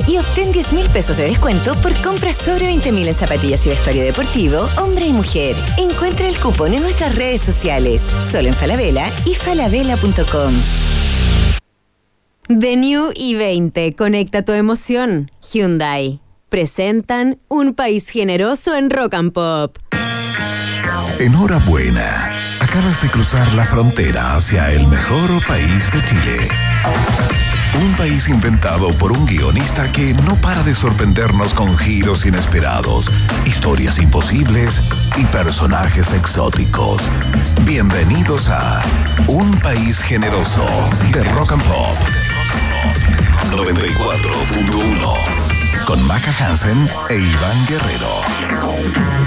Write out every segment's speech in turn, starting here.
y obtén 10.000 pesos de descuento por compras sobre 20.000 en zapatillas y vestuario deportivo, hombre y mujer. Encuentra el cupón en nuestras redes sociales, solo en Falabella y falabella.com. The New i20, conecta tu emoción. Hyundai presentan Un País Generoso en Rock and Pop. Enhorabuena. Acabas de cruzar la frontera hacia el mejor país de Chile. Un país inventado por un guionista que no para de sorprendernos con giros inesperados, historias imposibles y personajes exóticos. Bienvenidos a Un País Generoso de Rock and Pop 94.1 con Maca Hansen e Iván Guerrero.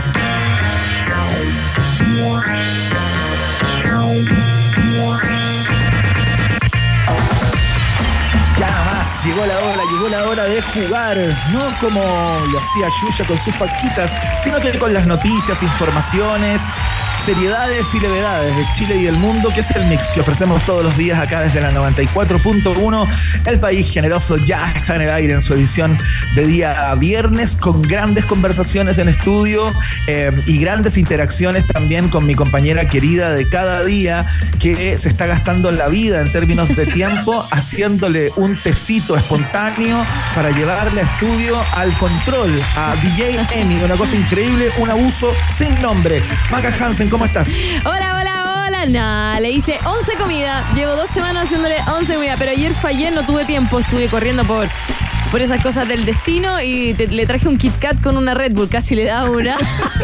Ya nomás, llegó la hora de jugar, no como lo hacía Yuya con sus paquitas, sino que con las noticias, informaciones, seriedades y levedades de Chile y del mundo, que es el mix que ofrecemos todos los días acá desde la 94.1. El País Generoso ya está en el aire en su edición de día viernes, con grandes conversaciones en estudio y grandes interacciones también con mi compañera querida de cada día, que se está gastando la vida en términos de tiempo haciéndole un tecito espontáneo para llevarle a estudio al control a DJ Emi. Una cosa increíble, un abuso sin nombre. Maca Hansen, ¿cómo estás? Hola. Nah, le hice 11 comidas. Llevo 2 semanas haciéndole 11 comidas, pero ayer fallé, no tuve tiempo. Estuve corriendo por esas cosas del destino y le traje un Kit Kat con una Red Bull. Casi le da una.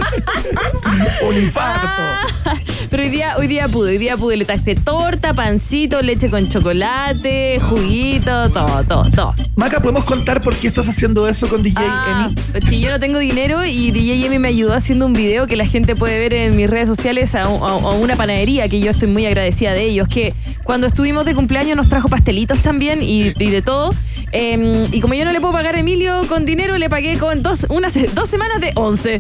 Un infarto. Pero hoy día pude. Le traje torta, pancito, leche con chocolate, juguito, todo. Maca, ¿podemos contar por qué estás haciendo eso con DJ Emi? Porque yo no tengo dinero y DJ Emi me ayudó haciendo un video que la gente puede ver en mis redes sociales a una panadería que yo estoy muy agradecida de ellos, que cuando estuvimos de cumpleaños nos trajo pastelitos también y de todo. Y como yo no le puedo pagar a Emilio con dinero, le pagué con 2 semanas de 11.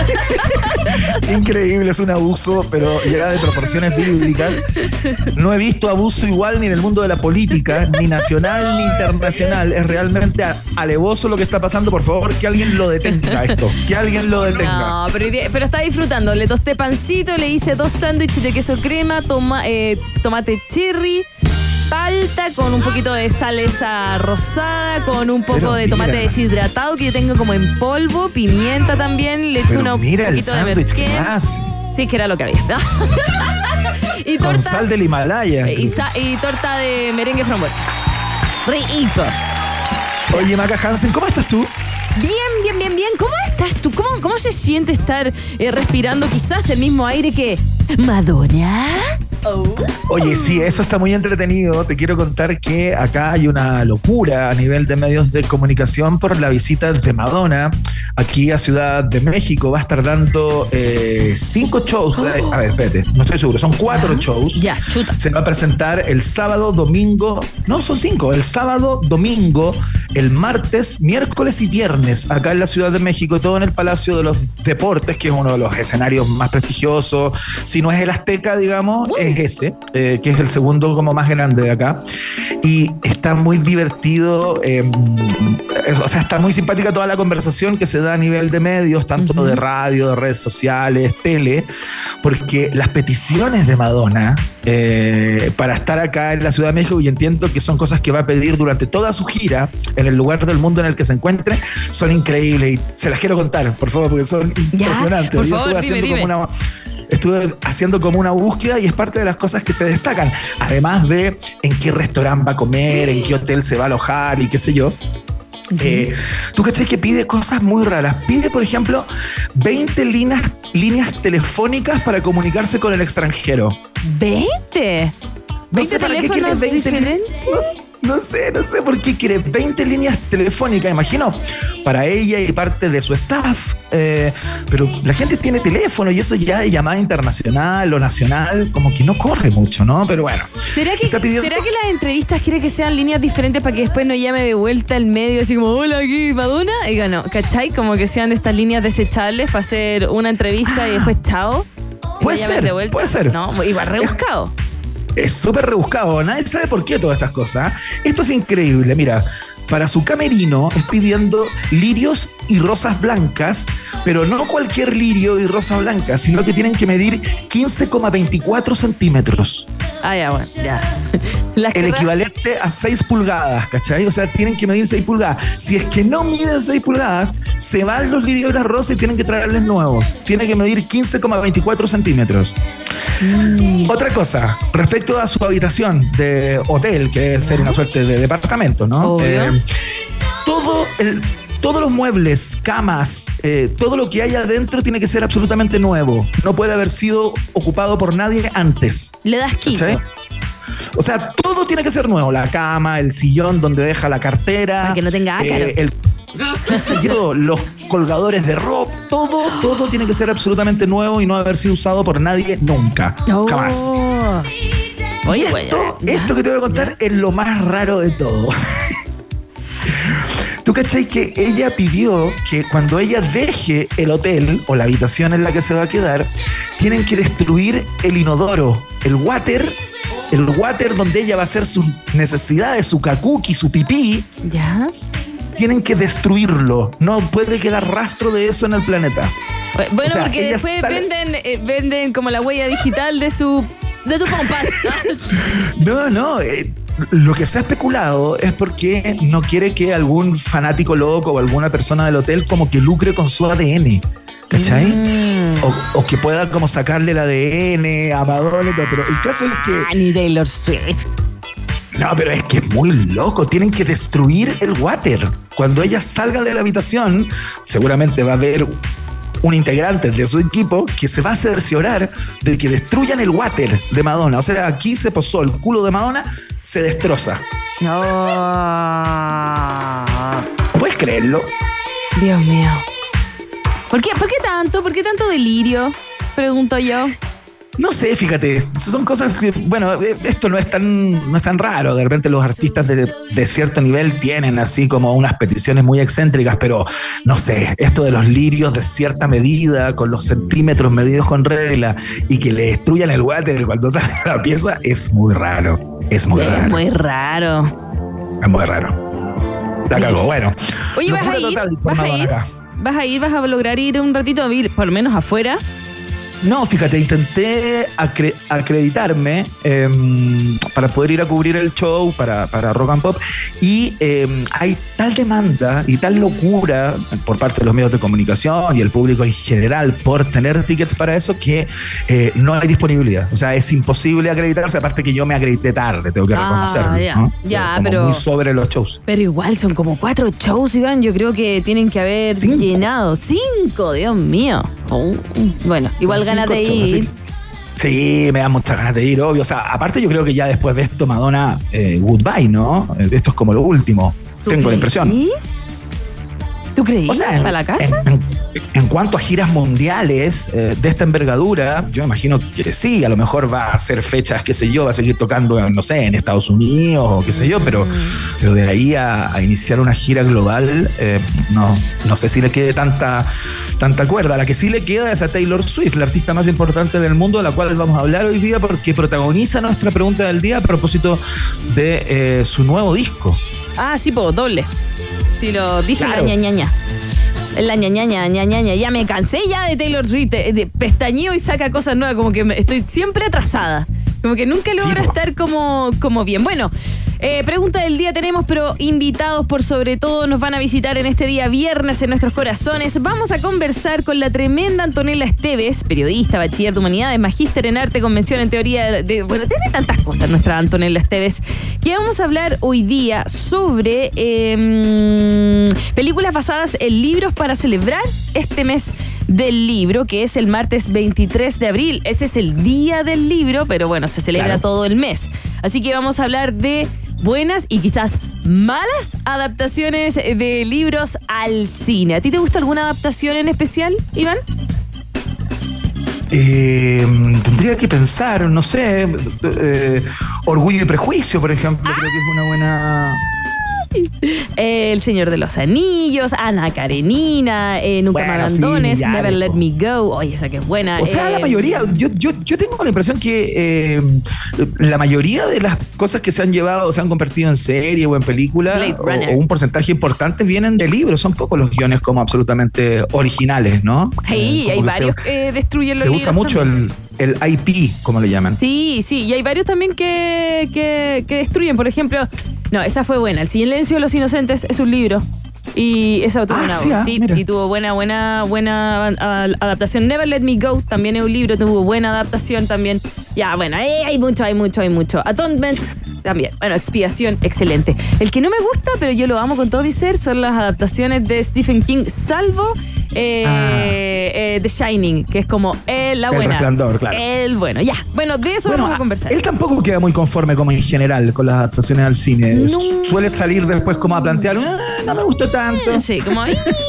Increíble, es un abuso, pero llega de proporciones bíblicas. No he visto abuso igual ni en el mundo de la política, ni nacional ni internacional. Es realmente alevoso lo que está pasando. Por favor, que alguien lo detenga esto. Que alguien lo detenga. No, pero está disfrutando. Le tosté pancito, le hice 2 sándwiches de queso crema, tomate cherry, palta con un poquito de salsa rosada, con un poco de tomate deshidratado que yo tengo como en polvo, pimienta también, le eché un poquito de merquén. Sí, que era lo que había. Y torta, con sal del Himalaya. Y torta de merengue frambuesa. Rico. Oye, Maca Hansen, ¿cómo estás tú? Bien. ¿Cómo estás tú? ¿Cómo se siente estar respirando quizás el mismo aire que Madonna? Oye, sí, eso está muy entretenido. Te quiero contar que acá hay una locura a nivel de medios de comunicación por la visita de Madonna aquí a Ciudad de México. Va a estar dando 5 shows. A ver, espérate, no estoy seguro. Son 4 shows. Ya, chuta. Se va a presentar el sábado, domingo. No, son 5. El sábado, domingo, el martes, miércoles y viernes acá en la Ciudad de México, todo en el Palacio de los Deportes, que es uno de los escenarios más prestigiosos. Si no es el Azteca, digamos, es ese, que es el segundo como más grande de acá. Y está muy divertido, o sea, está muy simpática toda la conversación que se da a nivel de medios, tanto de radio, de redes sociales, tele, porque las peticiones de Madonna para estar acá en la Ciudad de México, y entiendo que son cosas que va a pedir durante toda su gira en el lugar del mundo en el que se encuentre, son increíbles y se las quiero contar, por favor, porque son impresionantes. Por favor, dime. Estuve haciendo como una búsqueda y es parte de las cosas que se destacan, además de en qué restaurante va a comer, en qué hotel se va a alojar y qué sé yo. Tú cachai que pide cosas muy raras. Pide, por ejemplo, 20 líneas telefónicas para comunicarse con el extranjero. ¿20? ¿20 teléfonos diferentes? No sé por qué quiere 20 líneas telefónicas, imagino, para ella y parte de su staff. Pero la gente tiene teléfono y eso ya es llamada internacional o nacional, como que no corre mucho, ¿no? Pero bueno. ¿Será que las entrevistas quiere que sean líneas diferentes para que después no llame de vuelta al medio así como, hola, aquí Madonna? Y no, ¿cachai? Como que sean de estas líneas desechables para hacer una entrevista y después chao. Puede ser. No, igual rebuscado. Es súper rebuscado, nadie sabe por qué todas estas cosas. Esto es increíble, mira, para su camerino estoy pidiendo lirios y rosas blancas, pero no cualquier lirio y rosa blanca, sino que tienen que medir 15,24 centímetros. Ah, ya, bueno, ya. El equivalente a 6 pulgadas, ¿cachai? O sea, tienen que medir 6 pulgadas. Si es que no miden 6 pulgadas, se van los lirios y las rosas y tienen que traerles nuevos. Tiene que medir 15,24 centímetros. Otra cosa, respecto a su habitación de hotel, que debe ser una suerte de departamento, ¿no? Todos los muebles, camas, todo lo que hay adentro tiene que ser absolutamente nuevo. No puede haber sido ocupado por nadie antes. Le das quito. ¿Cachai? O sea, todo tiene que ser nuevo. La cama, el sillón donde deja la cartera. Para que no tenga ácaro. Qué sé yo, los colgadores de ropa, todo tiene que ser absolutamente nuevo y no haber sido usado por nadie nunca. Jamás. Oye, esto que te voy a contar es lo más raro de todo. ¿Tú cachai que ella pidió que cuando ella deje el hotel o la habitación en la que se va a quedar, tienen que destruir el inodoro, el water donde ella va a hacer sus necesidades, su cacuqui, su pipí? ¿Ya? Tienen que destruirlo. No puede quedar rastro de eso en el planeta. Bueno, o sea, porque después venden como la huella digital de su pompas. No. Lo que se ha especulado es porque no quiere que algún fanático loco o alguna persona del hotel como que lucre con su ADN. ¿Cachai? O que pueda como sacarle el ADN a Madonna y todo. Pero el caso es que... Ni Taylor Swift. No, pero es que es muy loco. Tienen que destruir el water. Cuando ella salga de la habitación, seguramente va a haber un integrante de su equipo que se va a cerciorar de que destruyan el water de Madonna. O sea, aquí se posó el culo de Madonna, se destroza. No. ¿Puedes creerlo? Dios mío. ¿Por qué tanto? ¿Por qué tanto delirio? Pregunto yo. No sé, fíjate, son cosas que, bueno, esto no es tan raro. De repente los artistas de cierto nivel tienen así como unas peticiones muy excéntricas, pero no sé, esto de los lirios de cierta medida, con los centímetros medidos con regla y que le destruyan el water cuando sale la pieza, es muy raro. Es muy raro. La cagó, bueno. Oye, ¿vas a lograr ir un ratito a vivir, por lo menos afuera? No, fíjate, intenté acreditarme para poder ir a cubrir el show para Rock and Pop y hay tal demanda y tal locura por parte de los medios de comunicación y el público en general por tener tickets para eso que no hay disponibilidad. O sea, es imposible acreditarse, aparte que yo me acredité tarde, tengo que reconocerlo. Pero muy sobre los shows. Pero igual son como 4 shows, Iván. Yo creo que tienen que haber llenado 5, Dios mío. Bueno, igual ganas de ir. Sí, me dan muchas ganas de ir, obvio. O sea, aparte yo creo que ya después de esto Madonna, goodbye, ¿no? Esto es como lo último. Tengo la impresión. ¿Tú creí? O sea, ¿para la casa? En cuanto a giras mundiales de esta envergadura, yo imagino que sí, a lo mejor va a hacer fechas, qué sé yo, va a seguir tocando, no sé, en Estados Unidos o qué sé yo, pero de ahí a iniciar una gira global, no sé si le quede tanta cuerda. La que sí le queda es a Taylor Swift, la artista más importante del mundo, de la cual vamos a hablar hoy día porque protagoniza nuestra pregunta del día a propósito de su nuevo disco. Ah, sí, doble. Si lo dije, claro. La ñañaña. Ya me cansé ya de Taylor Swift. De pestañeo y saca cosas nuevas. Como que estoy siempre atrasada. Como que nunca logro estar como bien. Bueno, pregunta del día tenemos, pero invitados por sobre todo nos van a visitar en este día viernes en nuestros corazones. Vamos a conversar con la tremenda Antonella Esteves, periodista, bachiller de humanidades, magíster en arte, convención en teoría bueno, tiene tantas cosas nuestra Antonella Esteves, que vamos a hablar hoy día sobre películas basadas en libros para celebrar este mes del libro, que es el martes 23 de abril. Ese es el día del libro, pero bueno, se celebra todo el mes. Así que vamos a hablar de buenas y quizás malas adaptaciones de libros al cine. ¿A ti te gusta alguna adaptación en especial, Iván? Tendría que pensar, no sé, Orgullo y Prejuicio, por ejemplo, creo que es una buena... El Señor de los Anillos, Ana Karenina, Nunca me abandones, sí, Never Let Me Go. Oye, esa que es buena. O sea, la mayoría, yo tengo la impresión que la mayoría de las cosas que se han llevado o se han convertido en serie o en película, o un porcentaje importante vienen de libros. Son pocos los guiones como absolutamente originales, ¿no? Sí, hay varios que destruyen los libros. Se usa mucho el IP, como le llaman. Sí, y hay varios también que destruyen. Por ejemplo, no, esa fue buena. El Silencio de los Inocentes es un libro. Y esa tuvo y tuvo buena adaptación. Never Let Me Go también es un libro, tuvo buena adaptación también. Ya, bueno, hay mucho. Atonement también. Bueno, Expiación, excelente. El que no me gusta, pero yo lo amo con todo mi ser, son las adaptaciones de Stephen King, salvo The Shining, que es como la buena. El Resplandor, claro. El bueno, ya. Bueno, de eso vamos a conversar. Él tampoco queda muy conforme como en general con las adaptaciones al cine. No. Suele salir después como a plantear, no me gustó tanto. Sí, como...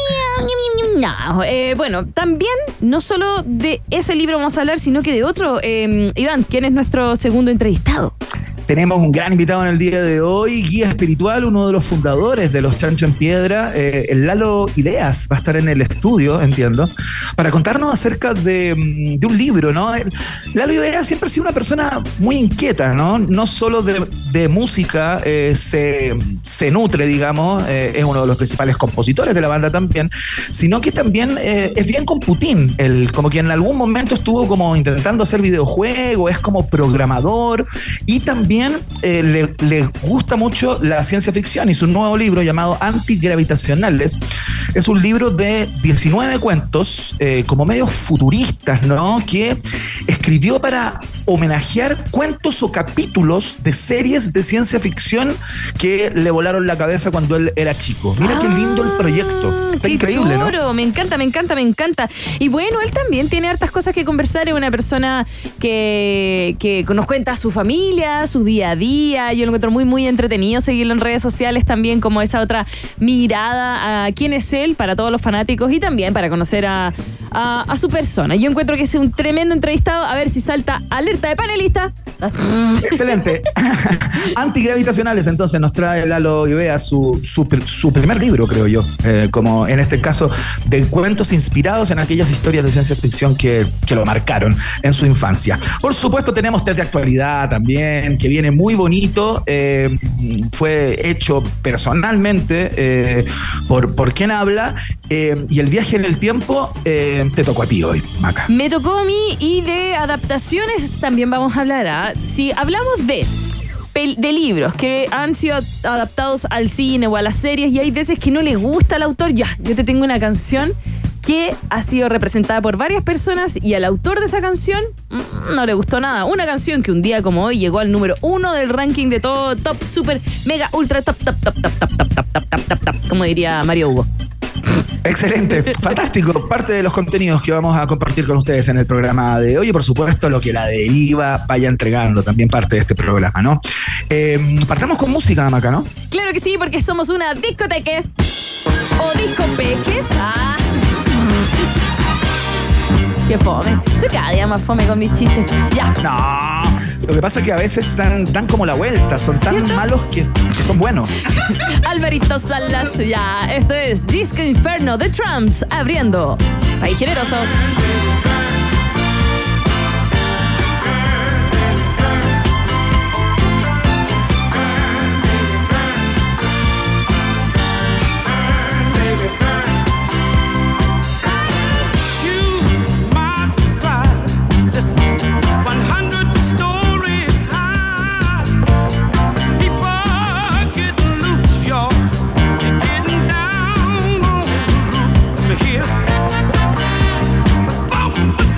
No. Bueno, también no solo de ese libro vamos a hablar, sino que de otro. Iván, ¿quién es nuestro segundo entrevistado? Tenemos un gran invitado en el día de hoy, guía espiritual, uno de los fundadores de Los Chancho en Piedra, el Lalo Ideas, va a estar en el estudio, entiendo, para contarnos acerca de un libro, ¿no? Lalo Ideas siempre ha sido una persona muy inquieta, ¿no? No solo de música se nutre, digamos, es uno de los principales compositores de la banda también, sino que también es bien con Putin, como que en algún momento estuvo como intentando hacer videojuegos, es como programador y también le gusta mucho la ciencia ficción y su nuevo libro llamado Antigravitacionales es un libro de 19 cuentos como medios futuristas, ¿no? Que escribió para homenajear cuentos o capítulos de series de ciencia ficción que le volaron la cabeza cuando él era chico. Mira qué lindo el proyecto. Está increíble, choro, ¿no? Me encanta. Y bueno, él también tiene hartas cosas que conversar. Es una persona que nos cuenta su familia, su día a día. Yo lo encuentro muy entretenido seguirlo en redes sociales también, como esa otra mirada a quién es él para todos los fanáticos y también para conocer a su persona. Yo encuentro que es un tremendo entrevistado. A ver si salta alerta de panelista. Excelente. Antigravitacionales, entonces nos trae Lalo Ibea su primer libro, creo yo, como en este caso de cuentos inspirados en aquellas historias de ciencia ficción que lo marcaron en su infancia. Por supuesto tenemos test de actualidad también, que viene muy bonito, fue hecho personalmente por quien habla, y el viaje en el tiempo te tocó a ti hoy, Maca. Me tocó a mí, y de adaptaciones también vamos a hablar. Si hablamos de libros que han sido adaptados al cine o a las series y hay veces que no le gusta al autor, yo te tengo una canción que ha sido representada por varias personas y al autor de esa canción no le gustó nada. Una canción que un día como hoy llegó al número 1 del ranking de todo top, super, mega, ultra, top, como diría Mario Hugo. Excelente, fantástico. Parte de los contenidos que vamos a compartir con ustedes en el programa de hoy y por supuesto lo que la deriva vaya entregando, también parte de este programa, ¿no? Partamos con música, Maca, ¿no? Claro que sí, porque somos una discoteque o discopeques. Qué fome. Tú cada día más fome con mis chistes. Ya. No, lo que pasa es que a veces dan como la vuelta, son tan ¿cierto? Malos que son buenos. Alvarito Salas, ya. Esto es Disco Inferno de Tramps, abriendo País Generoso. Here,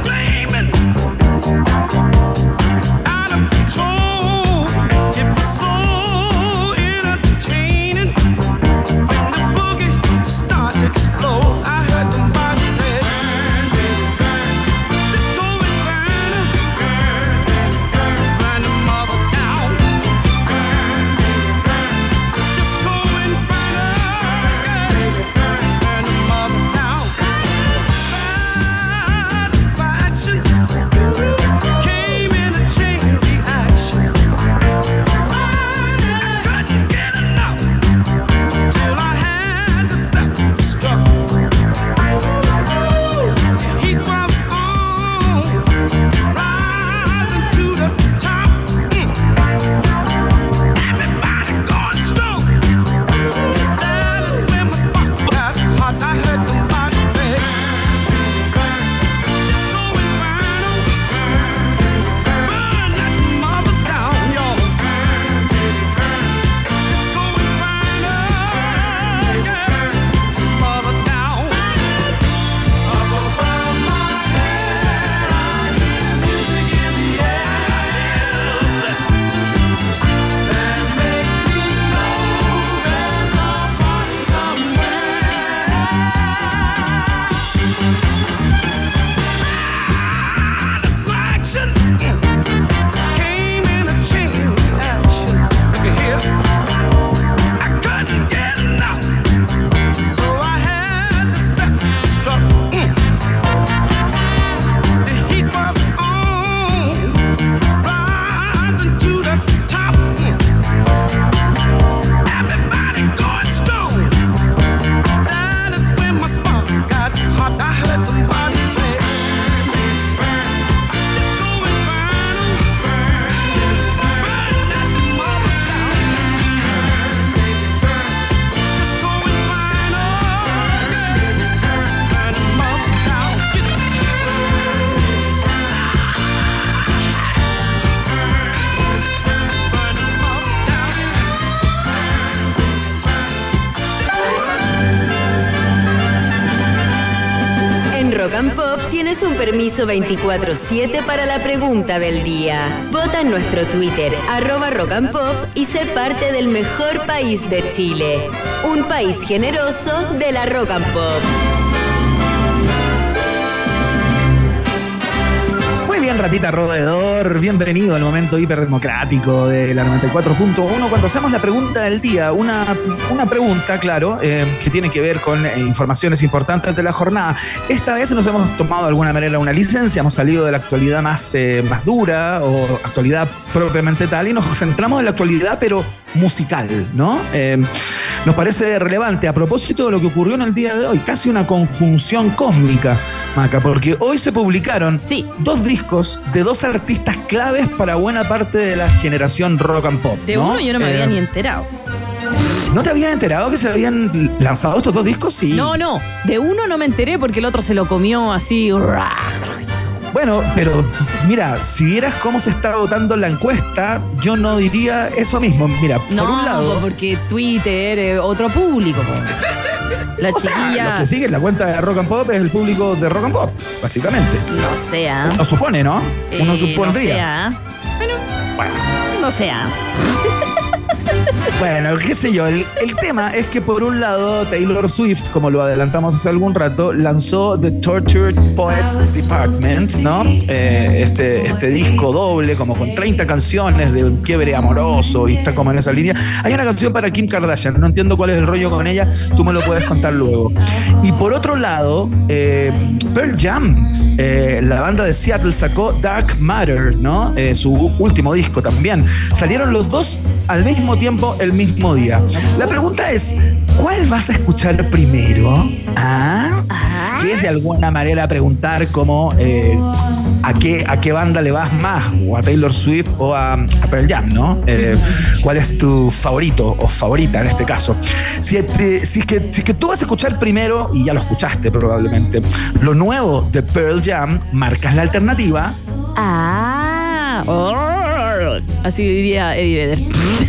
tienes un permiso 24/7 para la pregunta del día. Vota en nuestro Twitter, @rockandpop, y sé parte del mejor país de Chile. Un país generoso de la Rock and Pop. Muy bien, ratita roedor, bienvenido al momento hiperdemocrático de la 94.1 cuando hacemos la pregunta del día, una pregunta, claro, que tiene que ver con informaciones importantes de la jornada. Esta vez nos hemos tomado de alguna manera una licencia, hemos salido de la actualidad más dura o actualidad propiamente tal y nos centramos en la actualidad pero musical, ¿no? Nos parece relevante a propósito de lo que ocurrió en el día de hoy, casi una conjunción cósmica, Maca, porque hoy se publicaron 2 discos de 2 artistas claves para buena parte de la generación rock and pop, de uno yo no me había ni enterado. ¿No te habías enterado que se habían lanzado estos 2 discos? Sí. No, de uno no me enteré porque el otro se lo comió así. Bueno, pero mira, si vieras cómo se está votando la encuesta, yo no diría eso mismo. Mira, por un lado... porque Twitter, otro público. La chiquilla... sea, los que siguen la cuenta de Rock and Pop es el público de Rock and Pop, básicamente. No sea. Uno supone, ¿no? Uno supondría. No sea. Bueno. No sea. Bueno, qué sé yo, el tema es que por un lado Taylor Swift, como lo adelantamos hace algún rato, lanzó The Tortured Poets Department, ¿no? Este disco doble, como con 30 canciones de un quiebre amoroso y está como en esa línea. Hay una canción para Kim Kardashian, no entiendo cuál es el rollo con ella, tú me lo puedes contar luego. Y por otro lado, Pearl Jam, la banda de Seattle sacó Dark Matter, ¿no? Su último disco también. Salieron los 2 al mismo tiempo, el mismo día. La pregunta es, ¿cuál vas a escuchar primero? Que es de alguna manera preguntar como ¿a qué banda le vas más? O a Taylor Swift o a Pearl Jam, ¿no? ¿Cuál es tu favorito o favorita en este caso? Si es que tú vas a escuchar primero, y ya lo escuchaste probablemente, lo nuevo de Pearl Jam, marcas la alternativa. Así diría Eddie Vedder.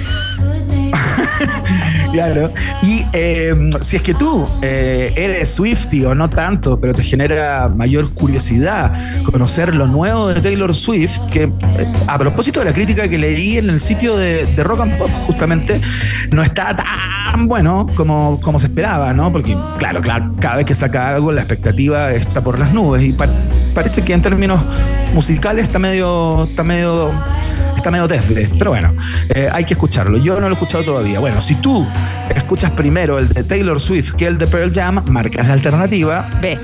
Claro. Y si es que tú eres Swiftie o no tanto, pero te genera mayor curiosidad conocer lo nuevo de Taylor Swift, que a propósito de la crítica que leí en el sitio de Rock and Pop, justamente, no está tan bueno como se esperaba, ¿no? Porque, claro, cada vez que saca algo, la expectativa está por las nubes. Y parece que en términos musicales está medio desde, pero bueno, hay que escucharlo. Yo no lo he escuchado todavía. Bueno, si tú escuchas primero el de Taylor Swift que el de Pearl Jam, marcas la alternativa B.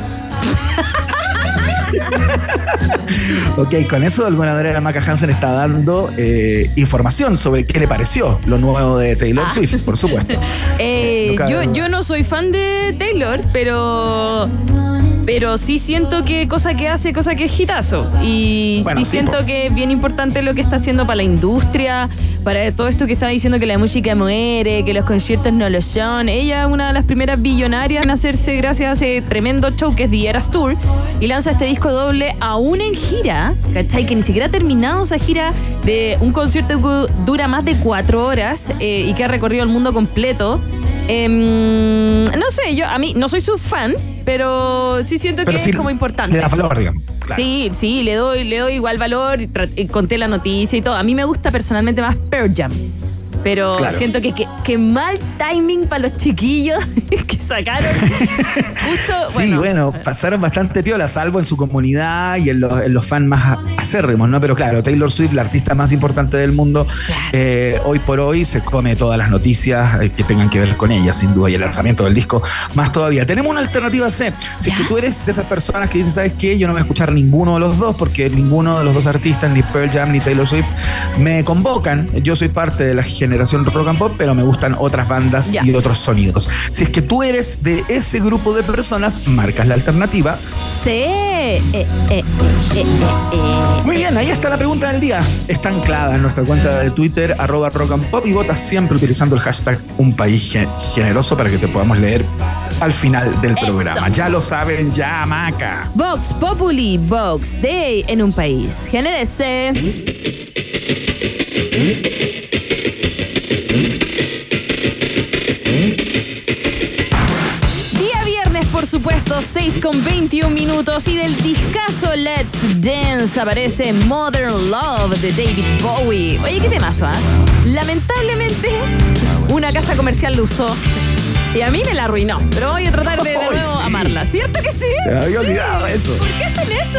Ok, con eso de alguna manera Maca Hansen está dando información sobre qué le pareció lo nuevo de Taylor Swift, por supuesto. Yo no soy fan de Taylor, pero sí siento que cosa que hace, cosa que es hitazo. Y bueno, sí siento que es bien importante lo que está haciendo para la industria, para todo esto que está diciendo que la música muere, que los conciertos no lo son. Ella es una de las primeras billonarias en hacerse gracias a ese tremendo show que es The Eras Tour, y lanza este disco doble aún en gira, ¿cachai? Que ni siquiera ha terminado esa gira de un concierto que dura más de 4 horas y que ha recorrido el mundo completo. No sé, yo a mí no soy su fan, pero sí siento que es como importante. Le da valor, digamos. Claro. Sí, le doy igual valor, conté la noticia y todo. A mí me gusta personalmente más Pearl Jam, pero claro, siento que mal timing para los chiquillos que sacaron. Justo, bueno, pasaron bastante piola, salvo en su comunidad y en los fans más acérrimos, ¿no? Pero claro, Taylor Swift, la artista más importante del mundo, claro, hoy por hoy se come todas las noticias que tengan que ver con ella, sin duda, y el lanzamiento del disco más todavía. Tenemos una alternativa C. Si es que tú eres de esas personas que dicen, ¿sabes qué? Yo no voy a escuchar ninguno de los dos porque ninguno de los dos artistas, ni Pearl Jam ni Taylor Swift, me convocan. Yo soy parte de la generación rock and pop, pero me gustan otras bandas y otros sonidos. Si es que tú eres de ese grupo de personas, marcas la alternativa. Sí. Muy bien, ahí está la pregunta del día. Está anclada en nuestra cuenta de Twitter, @rockandpop, y vota siempre utilizando el hashtag Un País Generoso para que te podamos leer al final del programa. Ya lo saben, ya, Maca. Vox Populi, Vox Day en Un País Generoso. por supuesto, 6:21 y del discazo Let's Dance aparece Modern Love de David Bowie. Oye, qué temazo, ¿ah? Lamentablemente, una casa comercial lo usó y a mí me la arruinó, pero voy a tratar de nuevo amarla. ¿Cierto que sí? Se me había olvidado eso. ¿Por qué hacen eso?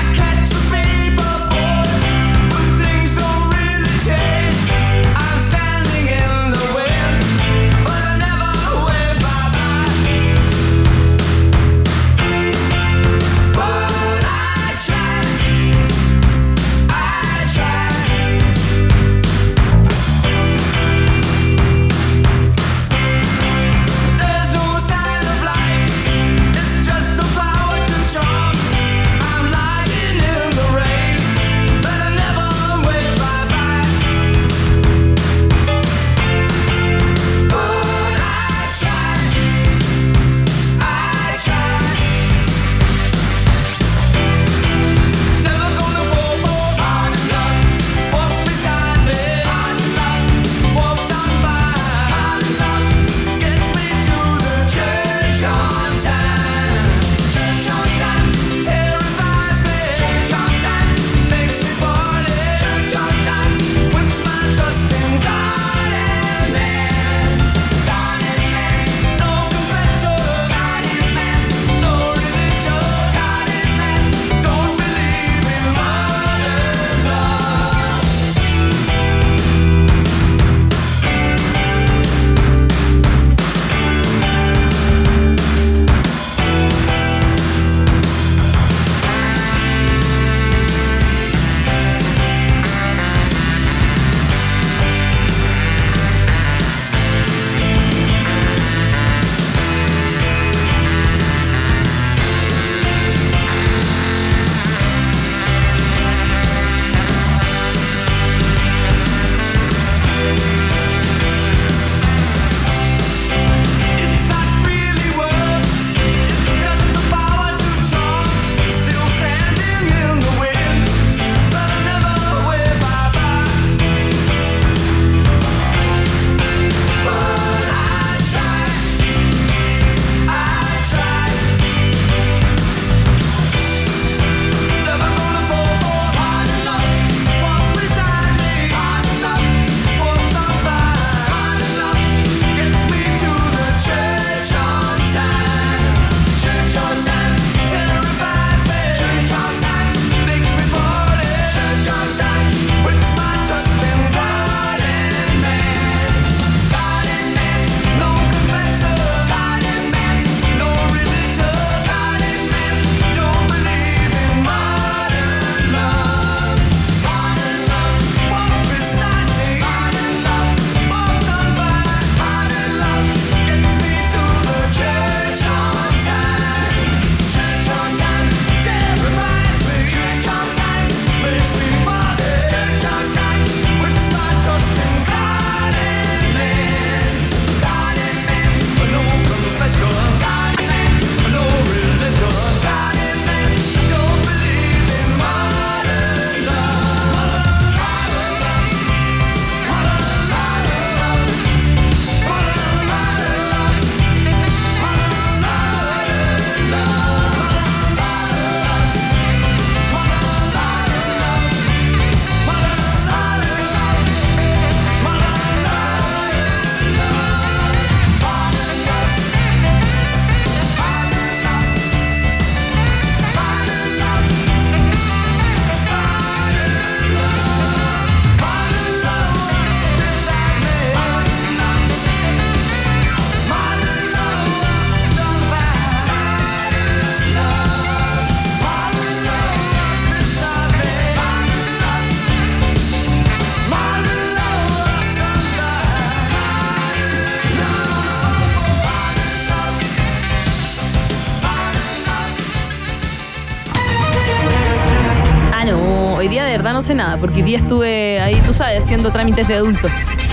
Hoy día de verdad no sé nada, porque hoy día estuve ahí, tú sabes, haciendo trámites de adulto.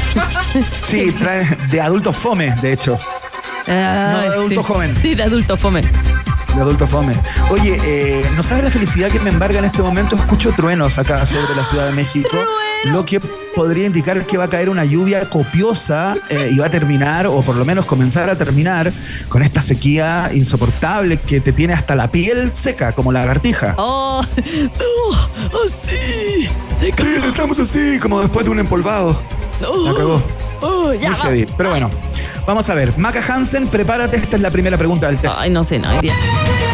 Sí, de adulto fome, de hecho. No, de adulto joven. Sí, de adulto fome. De adulto fome. Oye, ¿no sabes la felicidad que me embarga en este momento? Escucho truenos acá sobre la Ciudad de México. lo que podría indicar que va a caer una lluvia copiosa y va a terminar, o por lo menos comenzar a terminar, con esta sequía insoportable que te tiene hasta la piel seca, como la lagartija. ¡Oh! ¡Sí! Sí, estamos así, como después de un empolvado. La cagó. Ya, muy heavy. Pero bueno, vamos a ver. Maca Hansen, prepárate, esta es la primera pregunta del test. Ay, no sé, no, iría.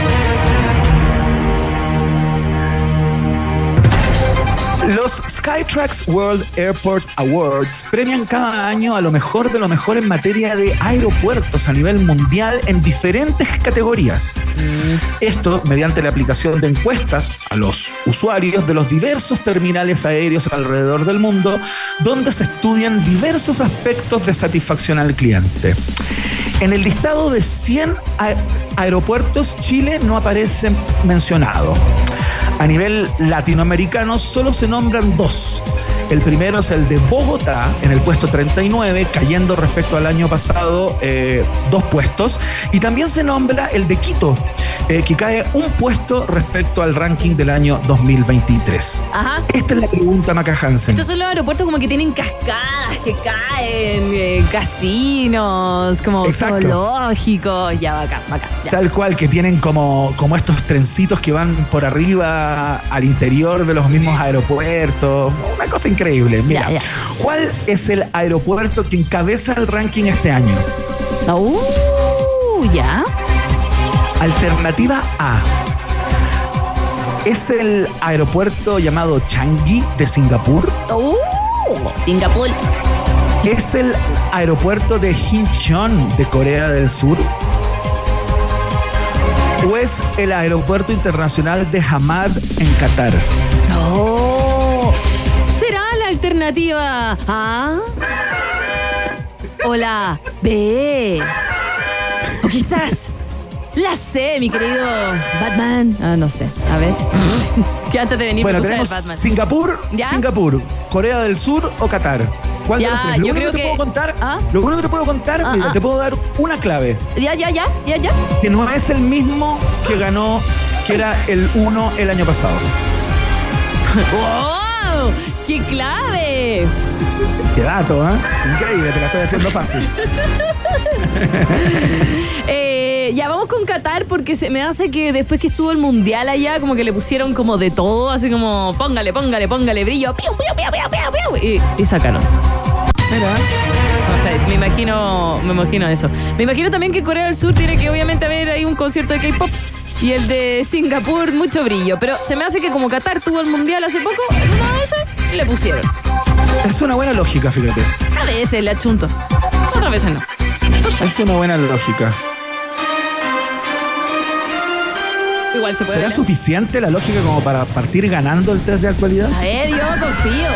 Los Skytrax World Airport Awards premian cada año a lo mejor de lo mejor en materia de aeropuertos a nivel mundial en diferentes categorías. Esto mediante la aplicación de encuestas a los usuarios de los diversos terminales aéreos alrededor del mundo, donde se estudian diversos aspectos de satisfacción al cliente. En el listado de 100 aeropuertos, Chile no aparece mencionado. A nivel latinoamericano solo se nombran 2. El primero es el de Bogotá, en el puesto 39, cayendo respecto al año pasado 2 puestos. Y también se nombra el de Quito, que cae un puesto respecto al ranking del año 2023. Ajá. Esta es la pregunta, Maca Hansen. Estos son los aeropuertos como que tienen cascadas que caen, casinos, como Exacto. zoológicos. Ya, bacán, ya. Tal cual, que tienen como estos trencitos que van por arriba al interior de los mismos aeropuertos. Una cosa increíble. Mira, Ya. ¿cuál es el aeropuerto que encabeza el ranking este año? Ya. Alternativa A. Es el aeropuerto llamado Changi de Singapur. Singapur. Es el aeropuerto de Incheon de Corea del Sur. ¿O es el aeropuerto internacional de Hamad en Qatar? ¿Será la alternativa A? ¿O la B? ¿O quizás la C, mi querido Batman? No sé. A ver. Que antes de venir Bueno, me puse a ver tenemos Batman. Singapur, Corea del Sur o Qatar. ¿Cuál de los tres? yo creo que... Lo único que te puedo contar, mira, te puedo dar una clave. Ya. Que no es el mismo que ganó, que era el 1 el año pasado. ¡Wow! ¡Qué clave! Qué dato, ¿eh? Increíble, te la estoy haciendo fácil. Ya vamos con Qatar porque se me hace que después que estuvo el mundial allá, como que le pusieron como de todo, así como póngale brillo, piu, y sacaron. Mira. No sé, me imagino eso. Me imagino también que Corea del Sur tiene que obviamente haber ahí un concierto de K-pop y el de Singapur mucho brillo, pero se me hace que como Qatar tuvo el mundial hace poco, uno de esos le pusieron. Es una buena lógica, fíjate. A veces le achunto, otras veces no. Es una buena lógica. Igual se puede. ¿Será suficiente la lógica como para partir ganando el test de actualidad? A ver, yo confío.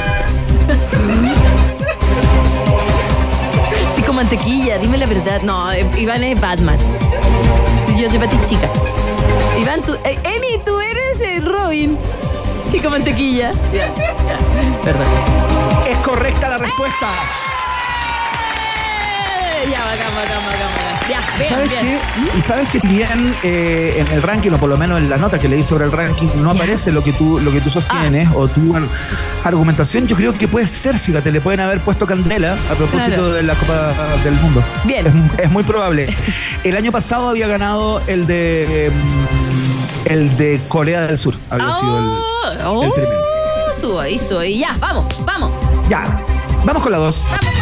Chico mantequilla, dime la verdad. No, Iván es Batman. Yo soy Pati Chica. Iván, tú... Emi, tú eres Robin. Chico mantequilla. Ya. Perdón. Es correcta la respuesta. Ya, bacán. Ya, ¿Sabes bien. qué? Y sabes que si bien en el ranking, o por lo menos en la nota que le di sobre el ranking, no aparece lo que tú sostienes o tu argumentación, yo creo que puede ser, fíjate, le pueden haber puesto candela a propósito de la Copa del Mundo. Bien. Es muy probable. El año pasado había ganado el de Corea del Sur. Había sido el primero. Estuvo ahí. Ya, vamos. Ya, vamos con la 2. Vamos.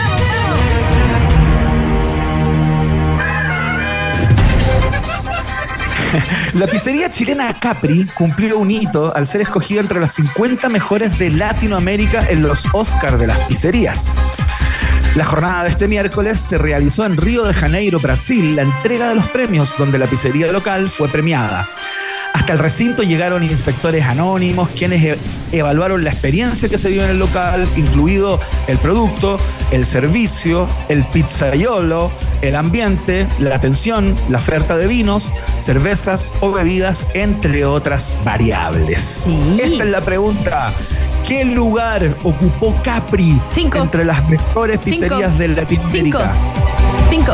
La pizzería chilena Capri cumplió un hito al ser escogida entre las 50 mejores de Latinoamérica en los Oscars de las pizzerías. La jornada de este miércoles se realizó en Río de Janeiro, Brasil, la entrega de los premios, donde la pizzería local fue premiada. Hasta el recinto llegaron inspectores anónimos quienes evaluaron la experiencia que se dio en el local, incluido el producto, el servicio, el pizzaiolo, el ambiente, la atención, la oferta de vinos, cervezas o bebidas, entre otras variables. Sí. Esta es la pregunta. ¿Qué lugar ocupó Capri 5 entre las mejores pizzerías de Latinoamérica? 5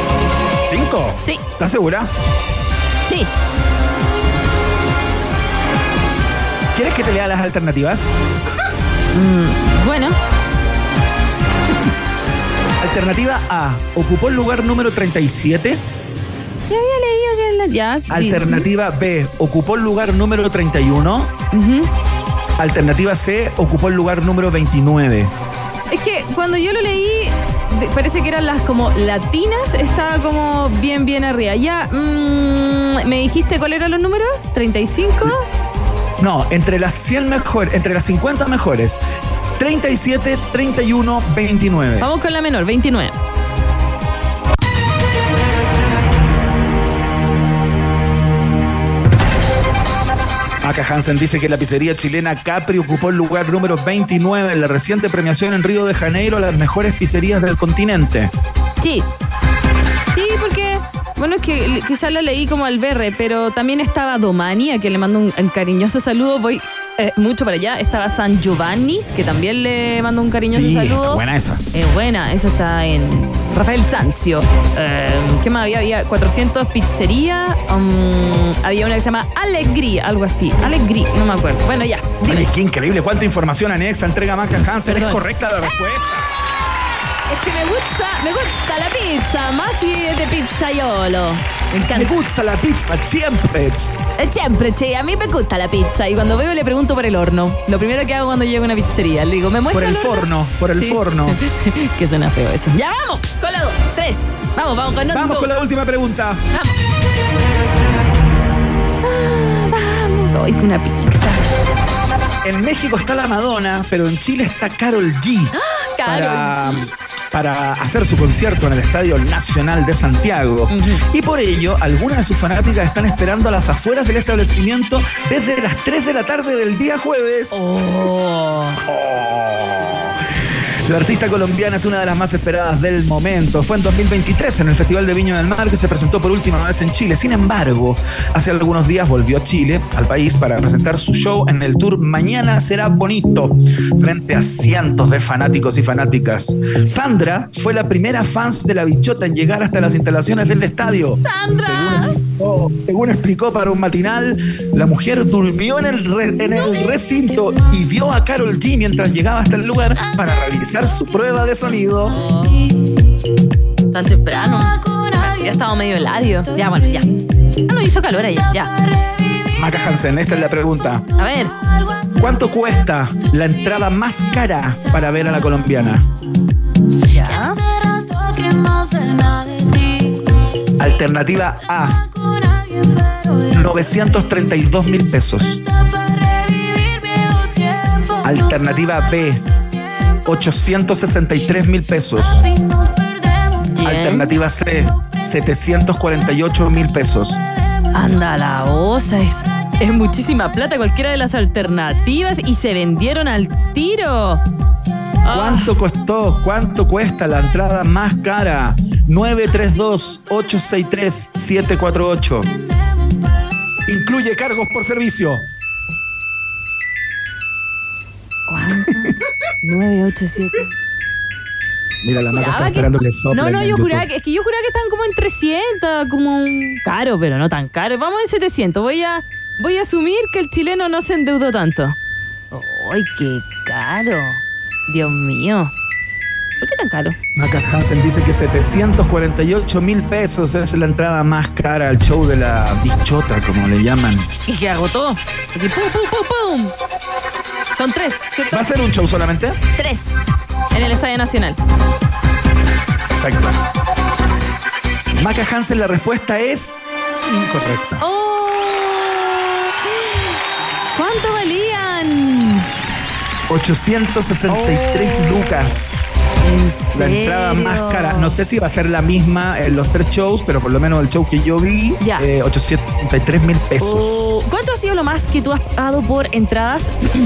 ¿5? Sí. ¿Estás segura? Sí. ¿Quieres que te lea las alternativas? Bueno. Alternativa A, ocupó el lugar número 37. Ya había leído que ya. Alternativa B, ocupó el lugar número 31. Alternativa C, ocupó el lugar número 29. Es que cuando yo lo leí, parece que eran las como latinas, estaba como bien arriba. Ya, ¿me dijiste cuáles eran los números? ¿35? No, entre las 100 mejores, entre las 50 mejores. 37, 31, 29. Vamos con la menor, 29. Maca Hansen dice que la pizzería chilena Capri ocupó el lugar número 29 en la reciente premiación en Río de Janeiro a las mejores pizzerías del continente. Sí. Sí, porque, bueno, es que quizás la leí como al berre, pero también estaba Domani, a quien le mando un cariñoso saludo. Voy mucho para allá. Estaba San Giovanni's, que también le mando un cariñoso saludo. Buena esa. Buena, esa está en Rafael Sanzio. ¿Qué más había? Había 400 pizzerías. Había una que se llama Alegría, algo así. Alegría, no me acuerdo. Bueno, ya. Oye, qué increíble. Cuánta información anexa entrega Maca Hansen. Perdón. Es correcta la respuesta. Es que me gusta la pizza, más si es de pizzaiolo. Me encanta. Me gusta la pizza, siempre. Siempre, che, a mí me gusta la pizza. Y cuando veo le pregunto por el horno. Lo primero que hago cuando llego a una pizzería, le digo, ¿me muestra por el forno? Por el forno. Que suena feo eso. Ya vamos, con la 2, 3. Vamos con Vamos con la última pregunta. Vamos. Hoy con una pizza. En México está la Madonna, pero en Chile está Karol G. Para hacer su concierto en el Estadio Nacional de Santiago. Y por ello, algunas de sus fanáticas están esperando a las afueras del establecimiento desde las 3 de la tarde del día jueves. La artista colombiana es una de las más esperadas del momento. Fue en 2023 en el Festival de Viña del Mar que se presentó por última vez en Chile. Sin embargo, hace algunos días volvió a Chile, al país, para presentar su show en el tour Mañana Será Bonito, frente a cientos de fanáticos y fanáticas. Sandra fue la primera fans de La Bichota en llegar hasta las instalaciones del estadio. ¡Sandra! Según explicó para un matinal, la mujer durmió en el recinto y vio a Karol G mientras llegaba hasta el lugar para realizar su prueba de sonido. Tan temprano. Ya estaba medio heladio. Ya, bueno, ya. No hizo calor ahí, ya. Maca Hansen, esta es la pregunta. A ver. ¿Cuánto cuesta la entrada más cara para ver a la colombiana? Ya. Alternativa A, 932.000 pesos. Alternativa B, 863.000 pesos. Alternativa C, 748.000 pesos. Anda la osa, es muchísima plata cualquiera de las alternativas y se vendieron al tiro. ¿Cuánto costó? ¿Cuánto cuesta la entrada más cara? 932-863-748. Incluye cargos por servicio. ¿Cuánto? 987. Mira, la Maca está esperando que soplen. No, yo juraba que estaban como en 300, como caro, pero no tan caro. Vamos en 700. Voy a asumir que el chileno no se endeudó tanto. ¡Ay, qué caro! Dios mío. ¿Por qué tan caro? Maca Hansen dice que 748.000 pesos es la entrada más cara al show de La Bichota, como le llaman. Y que agotó. Así, pum, pum, pum, pum. Son 3. ¿cierto? ¿Va a ser un show solamente? 3. En el Estadio Nacional. Perfecto. Maca Hansen, la respuesta es incorrecta. ¡Oh! ¿Cuánto valían? 863 lucas. ¿En serio? La entrada más cara. No sé si va a ser la misma en los 3 shows, pero por lo menos el show que yo vi, 863.000 pesos. ¿Cuánto ha sido lo más que tú has pagado por entradas?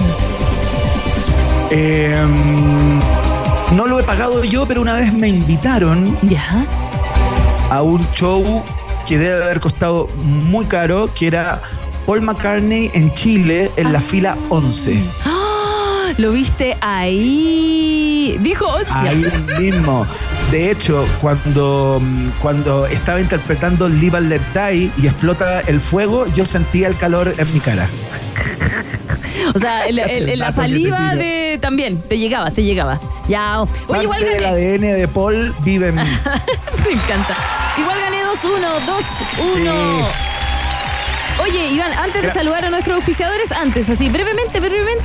No lo he pagado yo, pero una vez me invitaron a un show que debe haber costado muy caro, que era Paul McCartney en Chile en la fila 11. ¿Lo viste ahí? Dijo ahí mismo. De hecho, cuando estaba interpretando Live and Let Die y explota el fuego, yo sentía el calor en mi cara. O sea, la saliva de también, te llegaba. Ya. Oye, igual gané. El ADN de Paul vive en mí. Me encanta. Igual gané 2-1. Sí. Oye, Iván, antes de saludar a nuestros auspiciadores, así, brevemente.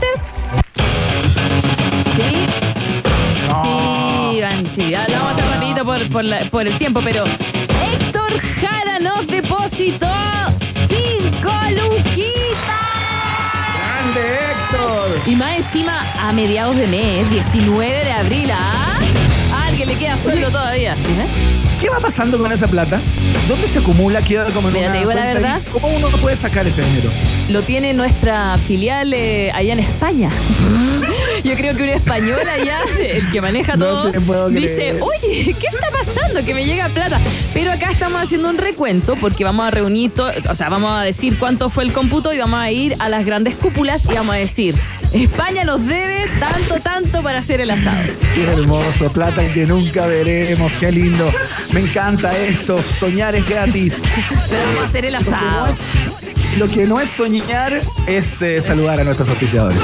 Sí. No. Sí, Iván, sí. Ya lo vamos a hacer rapidito por el tiempo, pero Héctor Jara nos depositó 5 luquitas. ¡Grande, Héctor! Y más encima, a mediados de mes, 19 de abril, ¿ah? A alguien le queda sueldo todavía. ¿Qué va pasando con esa plata? ¿Dónde se acumula? Queda como en Mira, te digo la verdad. ¿Cómo uno puede sacar ese dinero? Lo tiene nuestra filial allá en España. Yo creo que un español allá, el que maneja todo, dice, oye, ¿qué está pasando? Que me llega plata. Pero acá estamos haciendo un recuento porque vamos a reunir, vamos a decir cuánto fue el cómputo y vamos a ir a las grandes cúpulas y vamos a decir, España nos debe tanto para hacer el asado. Qué hermoso, plata que nunca veremos, qué lindo. Me encanta esto, soñar es gratis. Pero vamos a hacer el asado. Lo que no es soñar es saludar a nuestros auspiciadores.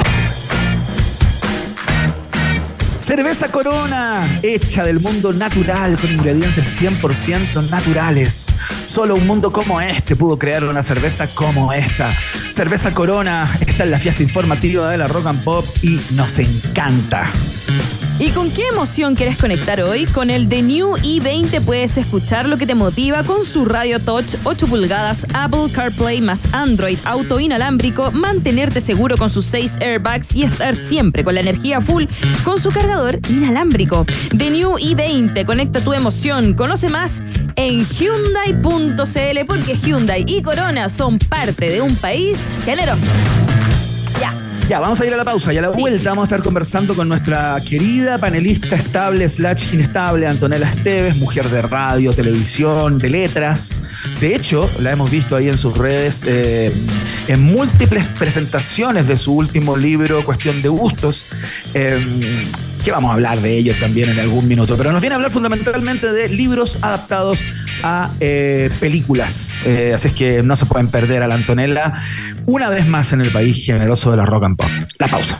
Cerveza Corona, hecha del mundo natural con ingredientes 100% naturales. Solo un mundo como este pudo crear una cerveza como esta. Cerveza Corona está en la fiesta informativa de la Rock and Pop y nos encanta. ¿Y con qué emoción quieres conectar hoy? Con el The New i20 puedes escuchar lo que te motiva con su Radio Touch 8 pulgadas, Apple CarPlay más Android Auto inalámbrico, mantenerte seguro con sus 6 airbags y estar siempre con la energía full con su cargador inalámbrico. The New i20, conecta tu emoción. Conoce más en Hyundai.cl porque Hyundai y Corona son parte de un país generoso. Ya, vamos a ir a la pausa y a la vuelta vamos a estar conversando con nuestra querida panelista estable / inestable, Antonella Esteves, mujer de radio, televisión, de letras. De hecho, la hemos visto ahí en sus redes en múltiples presentaciones de su último libro, Cuestión de Gustos. Que vamos a hablar de ello también en algún minuto, pero nos viene a hablar fundamentalmente de libros adaptados a películas, así es que no se pueden perder a la Antonella una vez más en el país generoso de la Rock and Pop. La pausa.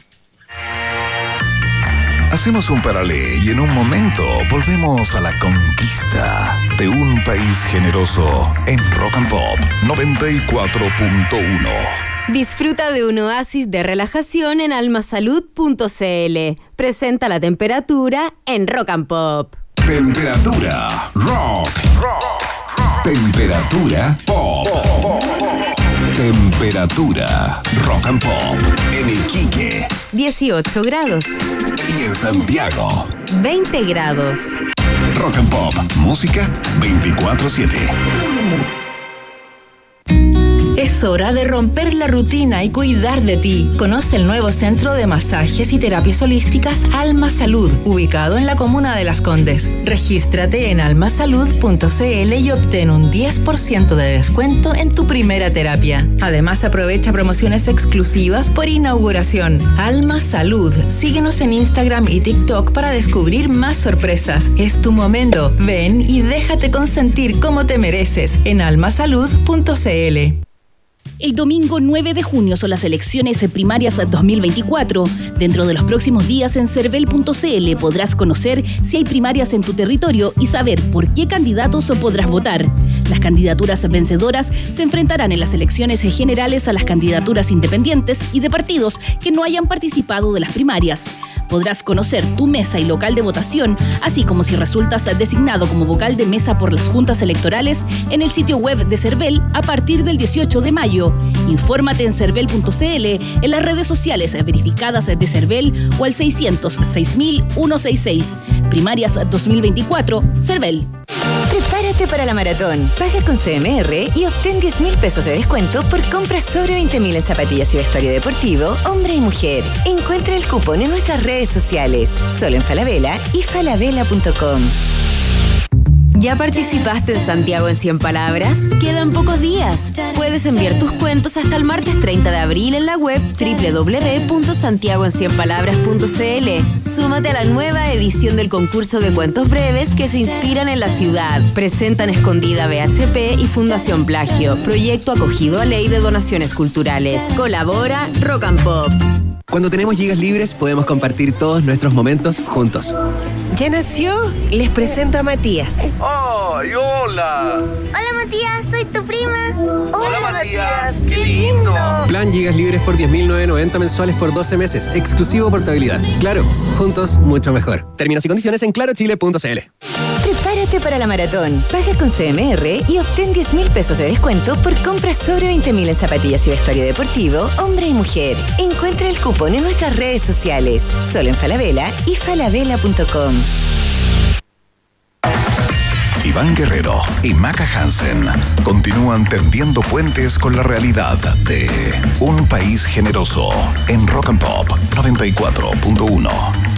Hacemos un paralé y en un momento volvemos a la conquista de un país generoso en Rock and Pop 94.1. Disfruta de un oasis de relajación en almasalud.cl. Presenta la temperatura en Rock and Pop. Temperatura rock. Temperatura pop. Temperatura Rock and Pop en Iquique 18 grados. Y en Santiago 20 grados. Rock and Pop, música 24/7. Es hora de romper la rutina y cuidar de ti. Conoce el nuevo centro de masajes y terapias holísticas Alma Salud, ubicado en la comuna de Las Condes. Regístrate en almasalud.cl y obtén un 10% de descuento en tu primera terapia. Además, aprovecha promociones exclusivas por inauguración. Alma Salud. Síguenos en Instagram y TikTok para descubrir más sorpresas. Es tu momento. Ven y déjate consentir como te mereces en almasalud.cl. El domingo 9 de junio son las elecciones primarias 2024. Dentro de los próximos días en cervel.cl podrás conocer si hay primarias en tu territorio y saber por qué candidatos podrás votar. Las candidaturas vencedoras se enfrentarán en las elecciones generales a las candidaturas independientes y de partidos que no hayan participado de las primarias. Podrás conocer tu mesa y local de votación, así como si resultas designado como vocal de mesa por las juntas electorales en el sitio web de Cervel a partir del 18 de mayo. Infórmate en cervel.cl, en las redes sociales verificadas de Cervel o al 600-6166. Primarias 2024, Cervel. Prepárate para la maratón. Paga con CMR y obtén 10.000 pesos de descuento por compras sobre 20.000 en zapatillas y vestuario deportivo, hombre y mujer. Encuentra el cupón en nuestras redes sociales, solo en Falabella y falabella.com. ¿Ya participaste en Santiago en 100 palabras? Quedan pocos días. Puedes enviar tus cuentos hasta el martes 30 de abril en la web www.santiagoencienpalabras.cl. Súmate a la nueva edición del concurso de cuentos breves que se inspiran en la ciudad. Presentan Escondida BHP y Fundación Plagio, proyecto acogido a Ley de Donaciones Culturales. Colabora Rock and Pop. Cuando tenemos gigas libres, podemos compartir todos nuestros momentos juntos. ¿Ya nació? Les presento a Matías. ¡Ay, hola! Hola, Matías, soy tu prima. Hola, Matías, qué lindo. Plan gigas libres por 10.990 mensuales por 12 meses. Exclusivo portabilidad. Claro, juntos mucho mejor. Términos y condiciones en clarochile.cl. Prepárate para la maratón. Paga con CMR y obtén 10.000 pesos de descuento por compras sobre 20.000 en zapatillas y vestuario deportivo, hombre y mujer. Encuentra el cupón en nuestras redes sociales. Solo en Falabella y falabella.com. Iván Guerrero y Maca Hansen continúan tendiendo puentes con la realidad de un país generoso en Rock and Pop 94.1.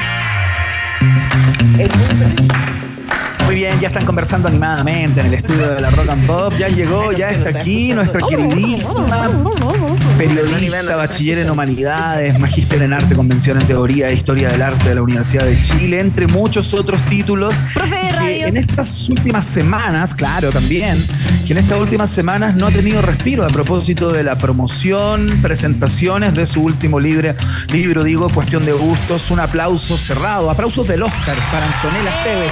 Muy bien, ya están conversando animadamente en el estudio de la Rock and Pop. Ya llegó, ya está aquí nuestra queridísima periodista, bachiller en Humanidades, magíster en Arte, Convención en Teoría e Historia del Arte de la Universidad de Chile, entre muchos otros títulos. Profe de radio. En estas últimas semanas, claro, también, que en estas últimas semanas no ha tenido respiro a propósito de la promoción, presentaciones de su último libro, Cuestión de Gustos. Un aplauso cerrado, aplausos del Oscar para Antonella Esteves.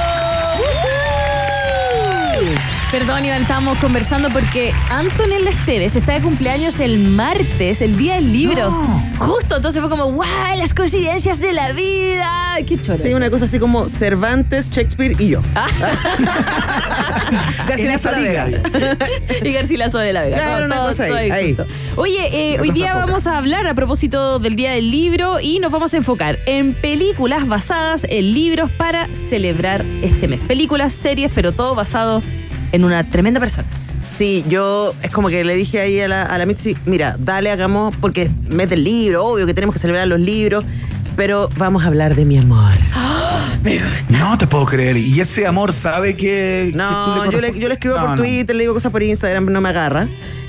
Perdón, Iván, estábamos conversando porque Antonella Esteves está de cumpleaños el martes, el día del libro. No. Justo, entonces fue como, ¡guau! Las coincidencias de la vida. ¡Qué choro! Sí, una cosa así como Cervantes, Shakespeare y yo. Garcilaso de la Vega. Y Garcilaso de la Vega. Claro, una cosa ahí. Oye, hoy día vamos a hablar a propósito del día del libro y nos vamos a enfocar en películas basadas en libros para celebrar este mes. Películas, series, pero todo basado en una tremenda persona. Sí, yo es como que le dije ahí a la Mitzi, mira, dale, hagamos, porque es mes del libro, obvio que tenemos que celebrar los libros, pero vamos a hablar de mi amor. Me gusta. No te puedo creer. ¿Y ese amor sabe que...? No, yo le escribo por Twitter, le digo cosas por Instagram, no me agarra.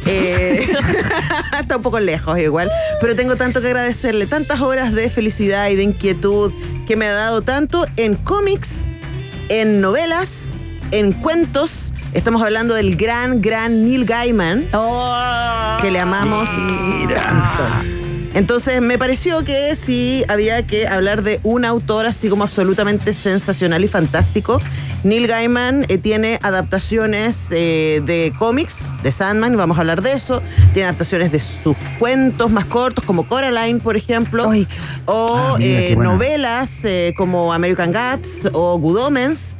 Está un poco lejos igual, pero tengo tanto que agradecerle, tantas horas de felicidad y de inquietud que me ha dado tanto en cómics, en novelas, en cuentos. Estamos hablando del gran Neil Gaiman, que le amamos tanto. Entonces me pareció que sí había que hablar de un autor así como absolutamente sensacional y fantástico. Neil Gaiman tiene adaptaciones de cómics, de Sandman, vamos a hablar de eso. Tiene adaptaciones de sus cuentos más cortos, como Coraline, por ejemplo. Ay, o novelas como American Gods o Good Omens.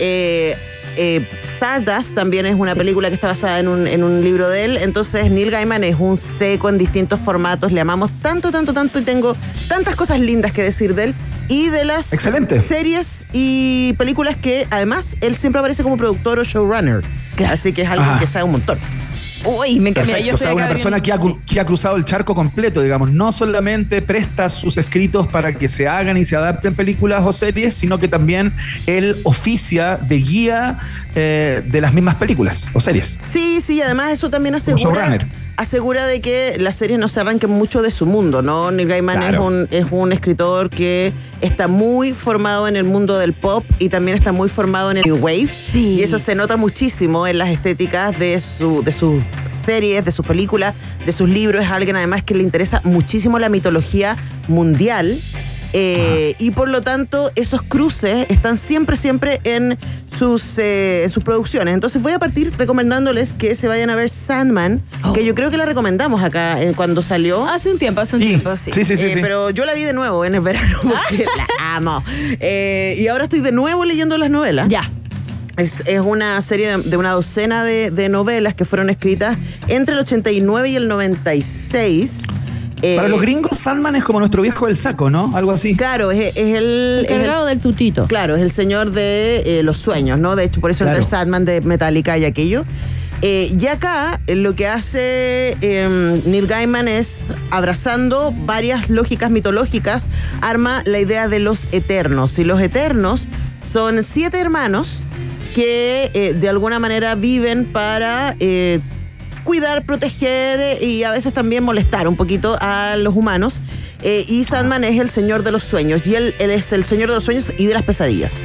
Stardust también es una película que está basada en un libro de él. Entonces Neil Gaiman es un seco en distintos formatos. Le amamos tanto y tengo tantas cosas lindas que decir de él y de las series y películas que además él siempre aparece como productor o showrunner. Claro. Así que es algo que sabe un montón. Uy, me encanta. O sea, una persona que ha cruzado el charco completo, digamos. No solamente presta sus escritos para que se hagan y se adapten películas o series, sino que también él oficia de guía de las mismas películas o series. Sí, además eso también asegura de que las series no se arranquen mucho de su mundo, ¿no? Neil Gaiman es un escritor que está muy formado en el mundo del pop y también está muy formado en el New Wave. Sí. Y eso se nota muchísimo en las estéticas de sus series, de sus películas, de sus libros. Es alguien además que le interesa muchísimo la mitología mundial. Y por lo tanto esos cruces están siempre en sus producciones. Entonces voy a partir recomendándoles que se vayan a ver Sandman, que yo creo que la recomendamos acá cuando salió. Hace un tiempo, sí. Sí. Pero yo la vi de nuevo en el verano porque la amo. Y ahora estoy de nuevo leyendo las novelas. Ya. Es una serie de una docena de novelas que fueron escritas entre el 89 y el 96. Para los gringos, Sandman es como nuestro viejo del saco, ¿no? Algo así. Claro, es el encargado del tutito. Claro, es el señor de los sueños, ¿no? De hecho, por eso el Sandman de Metallica y aquello. Y acá lo que hace Neil Gaiman es, abrazando varias lógicas mitológicas, arma la idea de los Eternos. Y los Eternos son 7 hermanos que de alguna manera viven para cuidar, proteger y a veces también molestar un poquito a los humanos. Y Sandman es el señor de los sueños, y él es el señor de los sueños y de las pesadillas.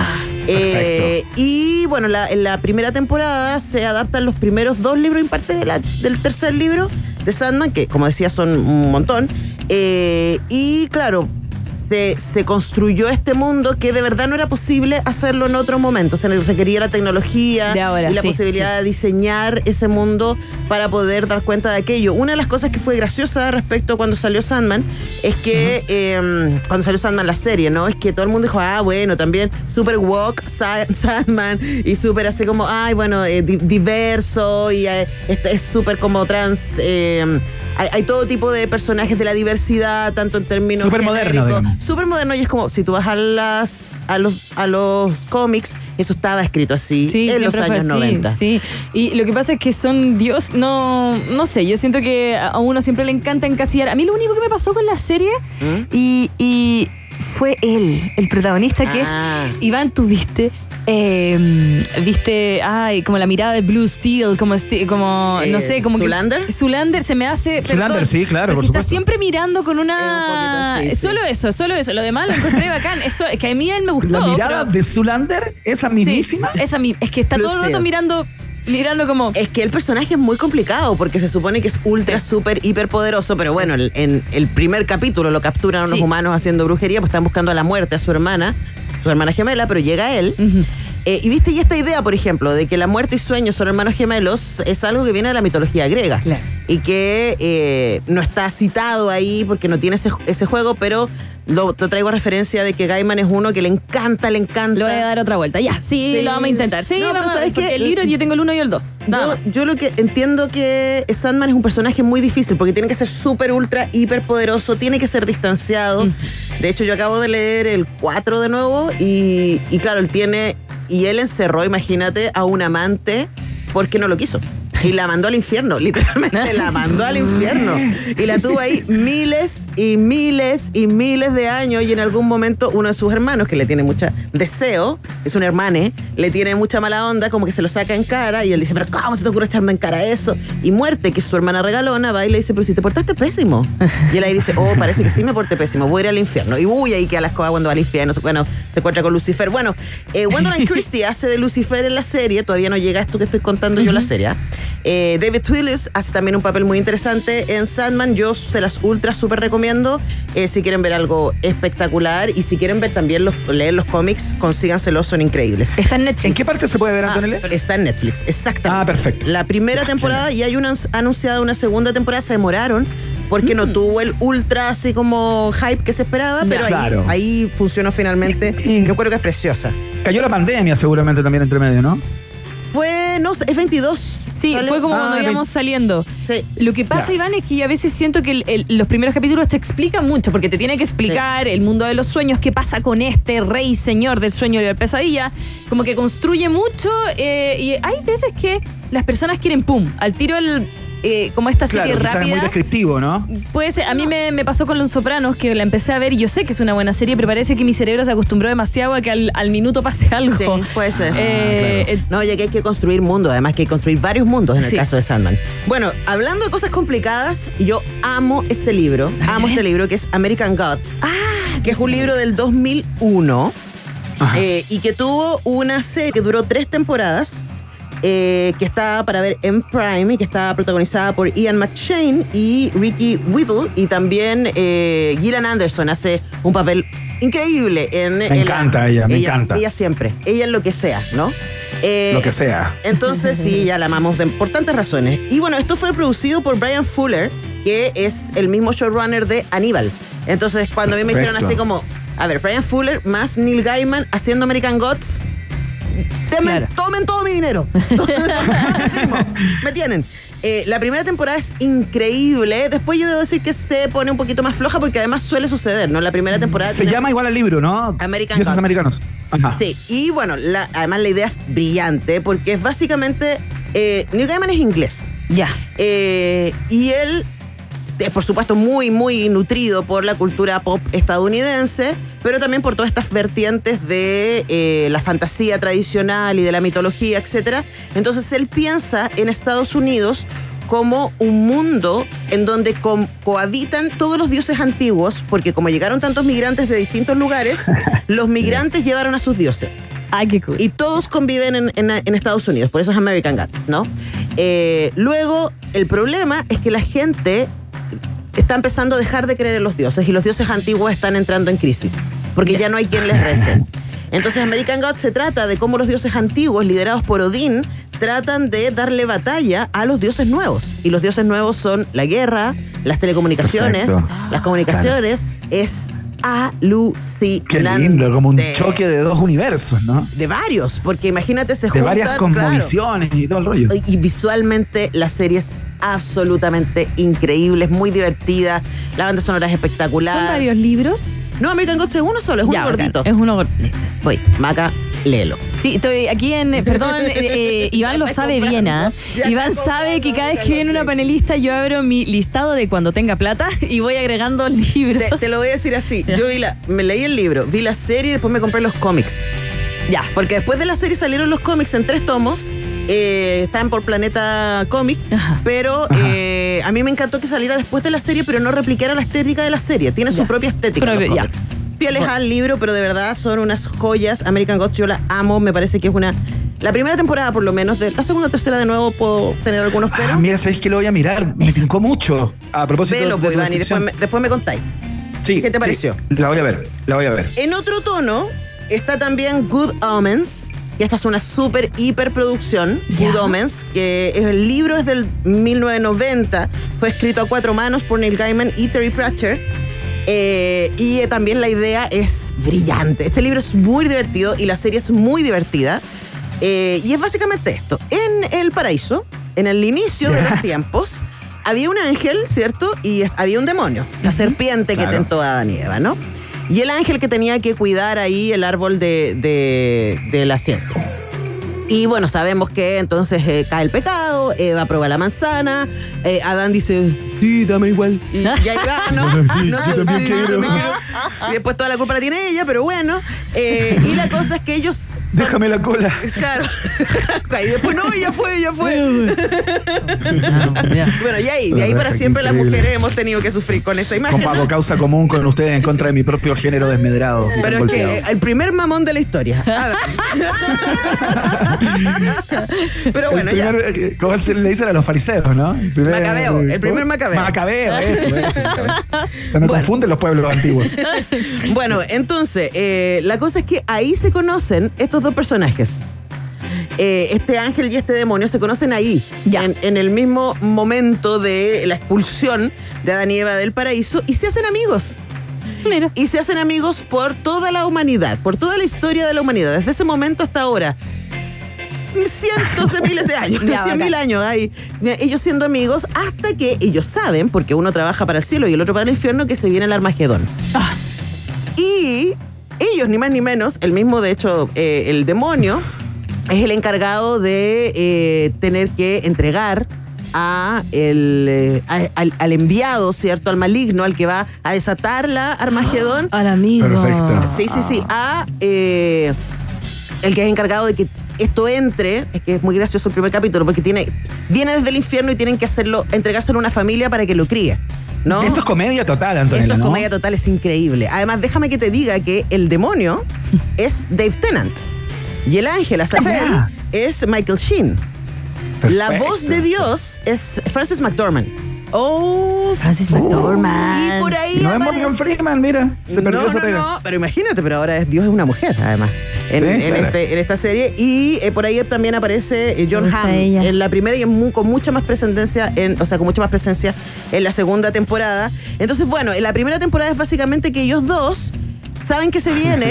Y bueno, en la primera temporada se adaptan los primeros 2 libros y parte del tercer libro de Sandman, que como decía son un montón. Y claro, se construyó este mundo que de verdad no era posible hacerlo en otro momento. Se requería la tecnología de ahora, y la posibilidad de diseñar ese mundo para poder dar cuenta de aquello. Una de las cosas que fue graciosa respecto a cuando salió Sandman es que, cuando salió Sandman la serie, ¿no? Es que todo el mundo dijo, bueno, también súper woke Sandman y súper así como, diverso y es súper como trans. Hay todo tipo de personajes de la diversidad, tanto en términos súper moderno, súper moderno, y es como, si tú vas a los cómics, eso estaba escrito así en los años 90. Sí, y lo que pasa es que son Dios, no sé, yo siento que a uno siempre le encanta encasillar. A mí lo único que me pasó con la serie, y fue él, el protagonista, que es Iván, tú viste como la mirada de Blue Steel, como no sé, como ¿Zoolander? Zoolander se me hace. Zoolander, sí, claro, por supuesto. Está siempre mirando con una. Solo eso. Lo demás lo encontré bacán. Eso, es que a mí él me gustó. La mirada de Zoolander, esa mismísima. Sí, es que está todo el rato mirando como... Es que el personaje es muy complicado porque se supone que es ultra, súper, hiper poderoso, pero bueno, en el primer capítulo lo capturan a unos humanos haciendo brujería, pues están buscando a la muerte a su hermana gemela, pero llega él. Y viste, y esta idea, por ejemplo, de que la muerte y sueños son hermanos gemelos, es algo que viene de la mitología griega. Claro. Y que no está citado ahí porque no tiene ese juego, pero lo traigo a referencia de que Gaiman es uno que le encanta. Lo voy a dar otra vuelta, ya. Sí, lo vamos a intentar. Sí, no, vamos, ¿sabes porque qué? el libro yo tengo el 1 y el 2. Yo lo que entiendo que Sandman es un personaje muy difícil porque tiene que ser súper, ultra, hiper poderoso, tiene que ser distanciado. De hecho, yo acabo de leer el 4 de nuevo y claro, él encerró, imagínate, a un amante porque no lo quiso. Y la mandó al infierno, literalmente la mandó al infierno. Y la tuvo ahí miles y miles y miles de años, y en algún momento uno de sus hermanos, que le tiene mucho deseo, es un hermane, le tiene mucha mala onda, como que se lo saca en cara, y él dice, pero ¿cómo se te ocurre echarme en cara eso? Y Muerte, que es su hermana regalona, va y le dice, pero si te portaste pésimo. Y él ahí dice, parece que sí me porté pésimo, voy a ir al infierno. Y ahí queda la escoba cuando va al infierno. Bueno, se encuentra con Lucifer. Bueno, Gwendolyn Christie hace de Lucifer en la serie, todavía no llega a esto que estoy contando yo la serie. David Twillius hace también un papel muy interesante en Sandman. Yo se las ultra súper recomiendo si quieren ver algo espectacular, y si quieren ver también leer los cómics, consíganselos, son increíbles. Está en Netflix. ¿En qué parte se puede ver, Antonella? Está en Netflix, exactamente. Perfecto. La primera temporada, y hay anunciada una segunda temporada, se demoraron porque no tuvo el ultra así como hype que se esperaba, pero ahí funcionó finalmente. Yo creo que es preciosa. Cayó la pandemia seguramente también entre medio, ¿no? Es 22. Sí, ¿sale? fue como cuando íbamos saliendo. Sí. Lo que pasa, Iván, es que yo a veces siento que los primeros capítulos te explican mucho, porque te tiene que explicar el mundo de los sueños, qué pasa con este rey señor del sueño y de la pesadilla, como que construye mucho, y hay veces que las personas quieren al tiro como esta serie rápida. Es muy descriptivo, ¿no? Puede ser. A mí me pasó con Los Sopranos, que la empecé a ver y yo sé que es una buena serie, pero parece que mi cerebro se acostumbró demasiado a que al minuto pase algo. Sí, puede ser. Claro. No, ya que hay que construir mundos, además que hay que construir varios mundos en el caso de Sandman. Bueno, hablando de cosas complicadas, yo amo este libro, que es American Gods, que es un libro del 2001 y que tuvo una serie que duró 3 temporadas. Que está para ver en Prime y que está protagonizada por Ian McShane y Ricky Whittle, y también Gillian Anderson hace un papel increíble me encanta ella. Ella siempre, ella en lo que sea, ¿no? Lo que sea. Entonces sí, ya la amamos por tantas razones. Y bueno, esto fue producido por Brian Fuller, que es el mismo showrunner de Aníbal. Entonces cuando a mí me dijeron así como, a ver, Brian Fuller más Neil Gaiman haciendo American Gods, tomen todo mi dinero. Me tienen. La primera temporada es increíble. Después yo debo decir que se pone un poquito más floja, porque además suele suceder, ¿no? La primera temporada se llama igual al libro, ¿no? American Dioses Gods. Americanos. Ajá. Sí, y bueno, además la idea es brillante, porque es básicamente Neil Gaiman es inglés. Ya. Y él es por supuesto muy, muy nutrido por la cultura pop estadounidense, pero también por todas estas vertientes de la fantasía tradicional y de la mitología, etcétera. Entonces él piensa en Estados Unidos como un mundo en donde cohabitan todos los dioses antiguos, porque como llegaron tantos migrantes de distintos lugares, los migrantes llevaron a sus dioses. Ay, qué cool. Y todos conviven en Estados Unidos, por eso es American Gods, ¿no? Luego, el problema es que la gente está empezando a dejar de creer en los dioses y los dioses antiguos están entrando en crisis, porque ya no hay quien les rece. Entonces American Gods se trata de cómo los dioses antiguos, liderados por Odín, tratan de darle batalla a los dioses nuevos. Y los dioses nuevos son la guerra, las telecomunicaciones, las comunicaciones. Es alucinante. Qué lindo, como un choque de dos universos, ¿no? De varios, porque imagínate, se juntan... De varias cosmovisiones, claro, y todo el rollo. Y visualmente la serie es absolutamente increíble, es muy divertida, la banda sonora es espectacular. ¿Son varios libros? No, American Gods es uno solo, es uno gordito. Es uno gordito. Voy, Maca, léelo. Sí, estoy aquí perdón, Iván lo sabe bien, ¿ah? Iván sabe que cada vez que viene una panelista yo abro mi listado de cuando tenga plata y voy agregando libros. Te lo voy a decir así, yo me leí el libro, vi la serie y después me compré los cómics. Ya. Porque después de la serie salieron los cómics en 3 tomos, están por Planeta Cómic, pero a mí me encantó que saliera después de la serie, pero no replicara la estética de la serie, tiene su propia estética los cómics. Fieles al libro, pero de verdad son unas joyas. American Gods yo la amo, me parece que es la primera temporada por lo menos, de la segunda, tercera de nuevo puedo tener algunos peros. Mira, sabéis que lo voy a mirar, me tincó mucho. A propósito Velo, pues, Iván, y después me contáis. Sí, ¿qué te pareció? Sí, la voy a ver. En otro tono está también Good Omens, y esta es una súper hiperproducción. Good Omens, que el libro es del 1990, fue escrito a 4 manos por Neil Gaiman y Terry Pratchett. Y también la idea es brillante. Este libro es muy divertido y la serie es muy divertida. Y es básicamente esto. En el paraíso, en el inicio de los tiempos, había un ángel, ¿cierto? Y había un demonio, la serpiente que tentó a Adán y Eva, ¿no? Y el ángel que tenía que cuidar ahí el árbol de la ciencia. Y bueno, sabemos que entonces cae el pecado, Eva prueba la manzana, Adán dice, sí, dame igual. Y ahí va, no, sí, también quiero. Y después toda la culpa la tiene ella, pero bueno. Y la cosa es que ellos... Déjame la cola. Claro. Y después, no, ya fue. Bueno, y de ahí para siempre las mujeres hemos tenido que sufrir con esa imagen. Comparto causa común con ustedes en contra de mi propio género desmedrado. Pero es que el primer mamón de la historia. Pero bueno, ¿cómo se le dicen a los fariseos, no? El primer Macabeo. Macabeo, eso. No confunden los pueblos antiguos. Bueno, entonces, la cosa es que ahí se conocen estos dos personajes. Este ángel y este demonio se conocen ahí, en el mismo momento de la expulsión de Adán y Eva del paraíso, y se hacen amigos. Mira. Y se hacen amigos por toda la humanidad, por toda la historia de la humanidad, desde ese momento hasta ahora. Cientos de miles de años, 100.000 años hay ellos siendo amigos, hasta que ellos saben, porque uno trabaja para el cielo y el otro para el infierno, que se viene el Armagedón. Y ellos, ni más ni menos, el mismo, de hecho, el demonio es el encargado de tener que entregar al enviado, ¿cierto? Al maligno, al que va a desatar la Armagedón. Al amigo. Perfecto. Sí. A el que es encargado de que esto entre, es que es muy gracioso el primer capítulo, porque viene desde el infierno y tienen que entregárselo a una familia para que lo críe, ¿no? Esto es comedia total, Antonio. Esto es comedia total, es increíble. Además, déjame que te diga que el demonio es Dave Tennant y el ángel Azrael es Michael Sheen. Perfecto. La voz de Dios es Frances McDormand. Francis McDormand. Y por ahí no es Morgan Freeman, mira. Se perdió esa pega. No, pero imagínate, pero ahora Dios es una mujer, además, en esta serie. Y por ahí también aparece John Hamm en la primera y con mucha más presencia en la segunda temporada. Entonces, bueno, en la primera temporada es básicamente que ellos dos saben que se viene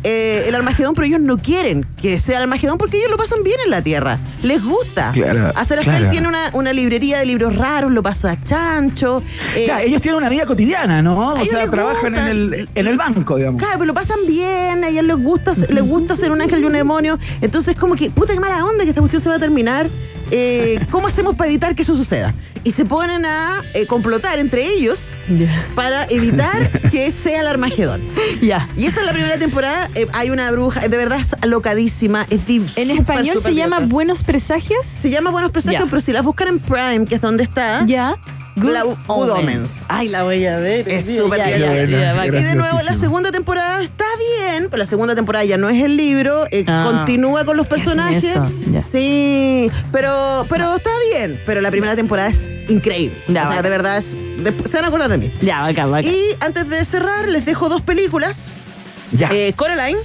el Armagedón, pero ellos no quieren que sea el Armagedón porque ellos lo pasan bien en la Tierra. Les gusta. Claro, Aziraphale tiene una librería de libros raros, lo pasó a chancho. Claro, ellos tienen una vida cotidiana, ¿no? A O ellos sea, les trabajan gusta. en el banco, digamos. Claro, pero lo pasan bien, a ellos les gusta ser un ángel y un demonio. Entonces, como que, puta, qué mala onda que esta cuestión se va a terminar. ¿Cómo hacemos para evitar que eso suceda? Y se ponen a complotar entre ellos para evitar que sea el Armagedón. Ya. Y esa es la primera temporada. Hay una bruja, de verdad es locadísima. Es ¿En español se llama Buenos Presagios? Se llama Buenos Presagios, Ya. pero si las buscan en Prime, que es donde está, Ya. Good Omens. Ay, la voy a ver. Es súper Ya, bien. ya, Bueno, ya, va. Y de nuevo, la graciosísimo. segunda temporada está bien, pero la segunda temporada ya no es el libro, continúa con los ¿Qué hacen personajes. eso? Ya. Sí, pero está bien. Pero la primera temporada es increíble. Ya, o sea, bacán. de verdad, se van a acordar de mí. Ya, bacán. Y antes de cerrar, les dejo 2 películas. Ya. Coraline,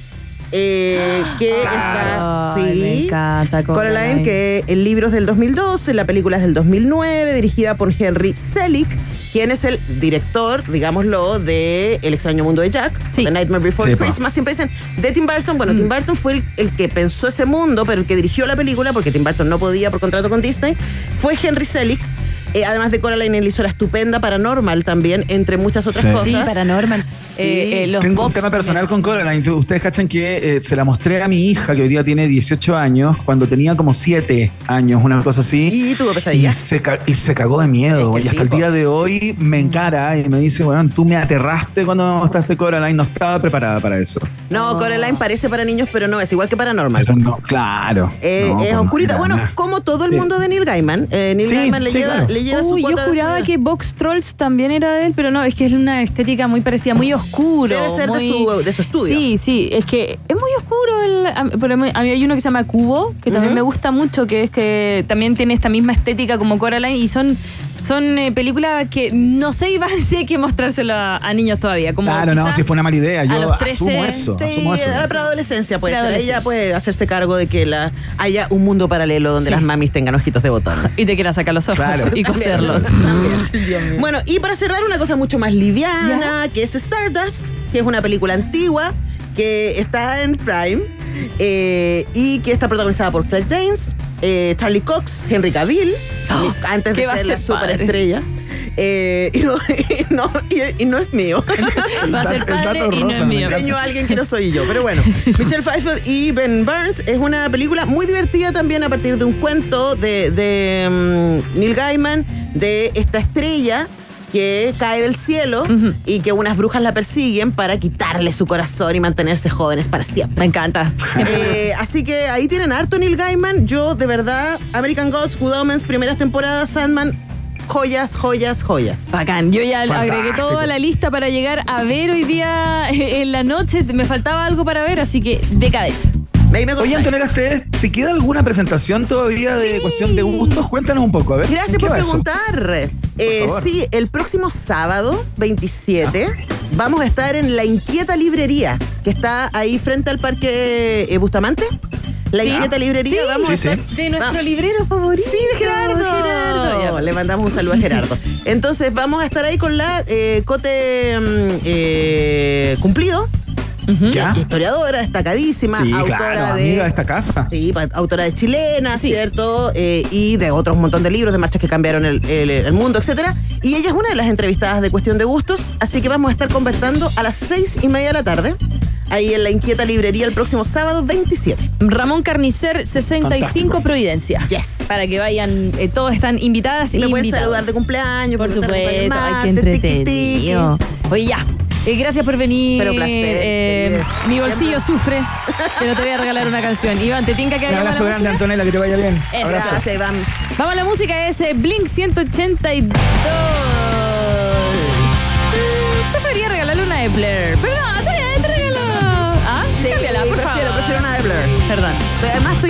que está... Ay, me encanta Coraline, que el libro es del 2012, la película es del 2009, dirigida por Henry Selick, quien es el director, digámoslo, de El extraño mundo de Jack, Sí. The Nightmare Before Sí, pa. Christmas. Siempre dicen de Tim Burton. Bueno, Tim Burton fue el que pensó ese mundo, pero el que dirigió la película, porque Tim Burton no podía por contrato con Disney, fue Henry Selick. Además de Coraline, él hizo la estupenda Paranormal también, entre muchas otras Sí. cosas. Sí, Paranormal. Sí. Los Tengo un box tema personal también. con Coraline. Ustedes cachan que se la mostré a mi hija, que hoy día tiene 18 años, cuando tenía como 7 años, una cosa así. Y tuvo Y pesadillas. se cagó de miedo. Es que Y hasta sí, el día de hoy me encara y me dice, bueno, tú me aterraste cuando me mostraste Coraline, no estaba preparada para eso. No, Coraline parece para niños, pero no, es igual que Paranormal. Pero no, claro. No, Es pues oscurita. no, Bueno, nada. como todo el Sí. mundo de Neil Gaiman. Neil Sí, Gaiman le sí, lleva, claro. le lleva su Uy, yo cuota de juraba oscuridad. que Box Trolls también era de él, pero no, es que es una estética muy parecida, muy oscuro. Debe ser muy... de su estudio. Sí, sí, es que es muy oscuro. Pero a mí hay uno que se llama Cubo, que también Ujú. me gusta mucho, que es que también tiene esta misma estética como Coraline y son películas que no sé, Iván, si hay que mostrárselo a niños todavía. Como Claro, no, quizá si fue una mala idea. Yo a los 13, asumo eso. Sí, asumo eso. a la preadolescencia puede ser. Preadolescencia. Ella puede hacerse cargo de que haya un mundo paralelo donde Sí. las mamis tengan ojitos de botón. Y te quieras sacar los ojos Claro. y coserlos. También. Bueno, y para cerrar, una cosa mucho más liviana, que es Stardust, que es una película antigua que está en Prime y que está protagonizada por Claire Danes, Charlie Cox, Henry Cavill, antes de que va a ser la ser padre. superestrella. Y no es mío. Va a ser El padre dato y no rosa, es me mío. encanta. Pequeño alguien que no soy yo, pero bueno. Michelle Pfeiffer y Ben Burns es una película muy divertida también a partir de un cuento de Neil Gaiman, de esta estrella que cae del cielo y que unas brujas la persiguen para quitarle su corazón y mantenerse jóvenes para siempre. Me encanta. Así que ahí tienen harto Neil Gaiman. Yo, de verdad, American Gods, Good Omens, primeras temporadas, Sandman, joyas, joyas, joyas. Bacán. Yo ya Fantástico. agregué todo a la lista para llegar a ver hoy día en la noche. Me faltaba algo para ver, así que de cabeza. Ahí me Oye, contáis. Antonella, ¿te queda alguna presentación todavía de cuestión de gustos? Cuéntanos un poco, a ver. Gracias ¿en qué por va eso? preguntar. favor. Sí, el próximo sábado, 27, vamos a estar en La Inquieta Librería, que está ahí frente al Parque Bustamante. La ¿Sí? Inquieta Librería, Sí. vamos a Sí, sí. estar... De nuestro Va- librero favorito. Sí, de Gerardo. Ya. Le mandamos un saludo a Gerardo. Entonces, vamos a estar ahí con la Cote Cumplido, ¿Ya? historiadora, destacadísima, Sí, autora claro, de... amiga de esta casa. Sí, autora de Chilena, Sí. ¿cierto? Y de otros montón de libros, de marchas que cambiaron el mundo, etcétera. Y ella es una de las entrevistadas de Cuestión de Gustos, así que vamos a estar conversando a las 6:30 de la tarde, ahí en La Inquieta Librería el próximo sábado 27. Ramón Carnicer, 65 Fantástico. Providencia. Yes. Para que vayan, todos están invitadas y Me pueden invitados. saludar de cumpleaños, Por preguntar supuesto. el Ay, qué martes, tiqui, entretenido. Oye, ya. Gracias por venir. Pero placer, yes. Mi bolsillo sufre, pero te voy a regalar una canción. Iván, ¿te tinca que Un hagamos abrazo la grande, música? Antonella, que te vaya bien. Eso. Abrazo. Gracias, Iván. Vamos a la música, es Blink 182. Prefería regalarle una de Blair, pero no, te regalo. ¿Ah? Sí, Cámbiala, por favor. prefiero una de Blur. Perdón. Pero además estoy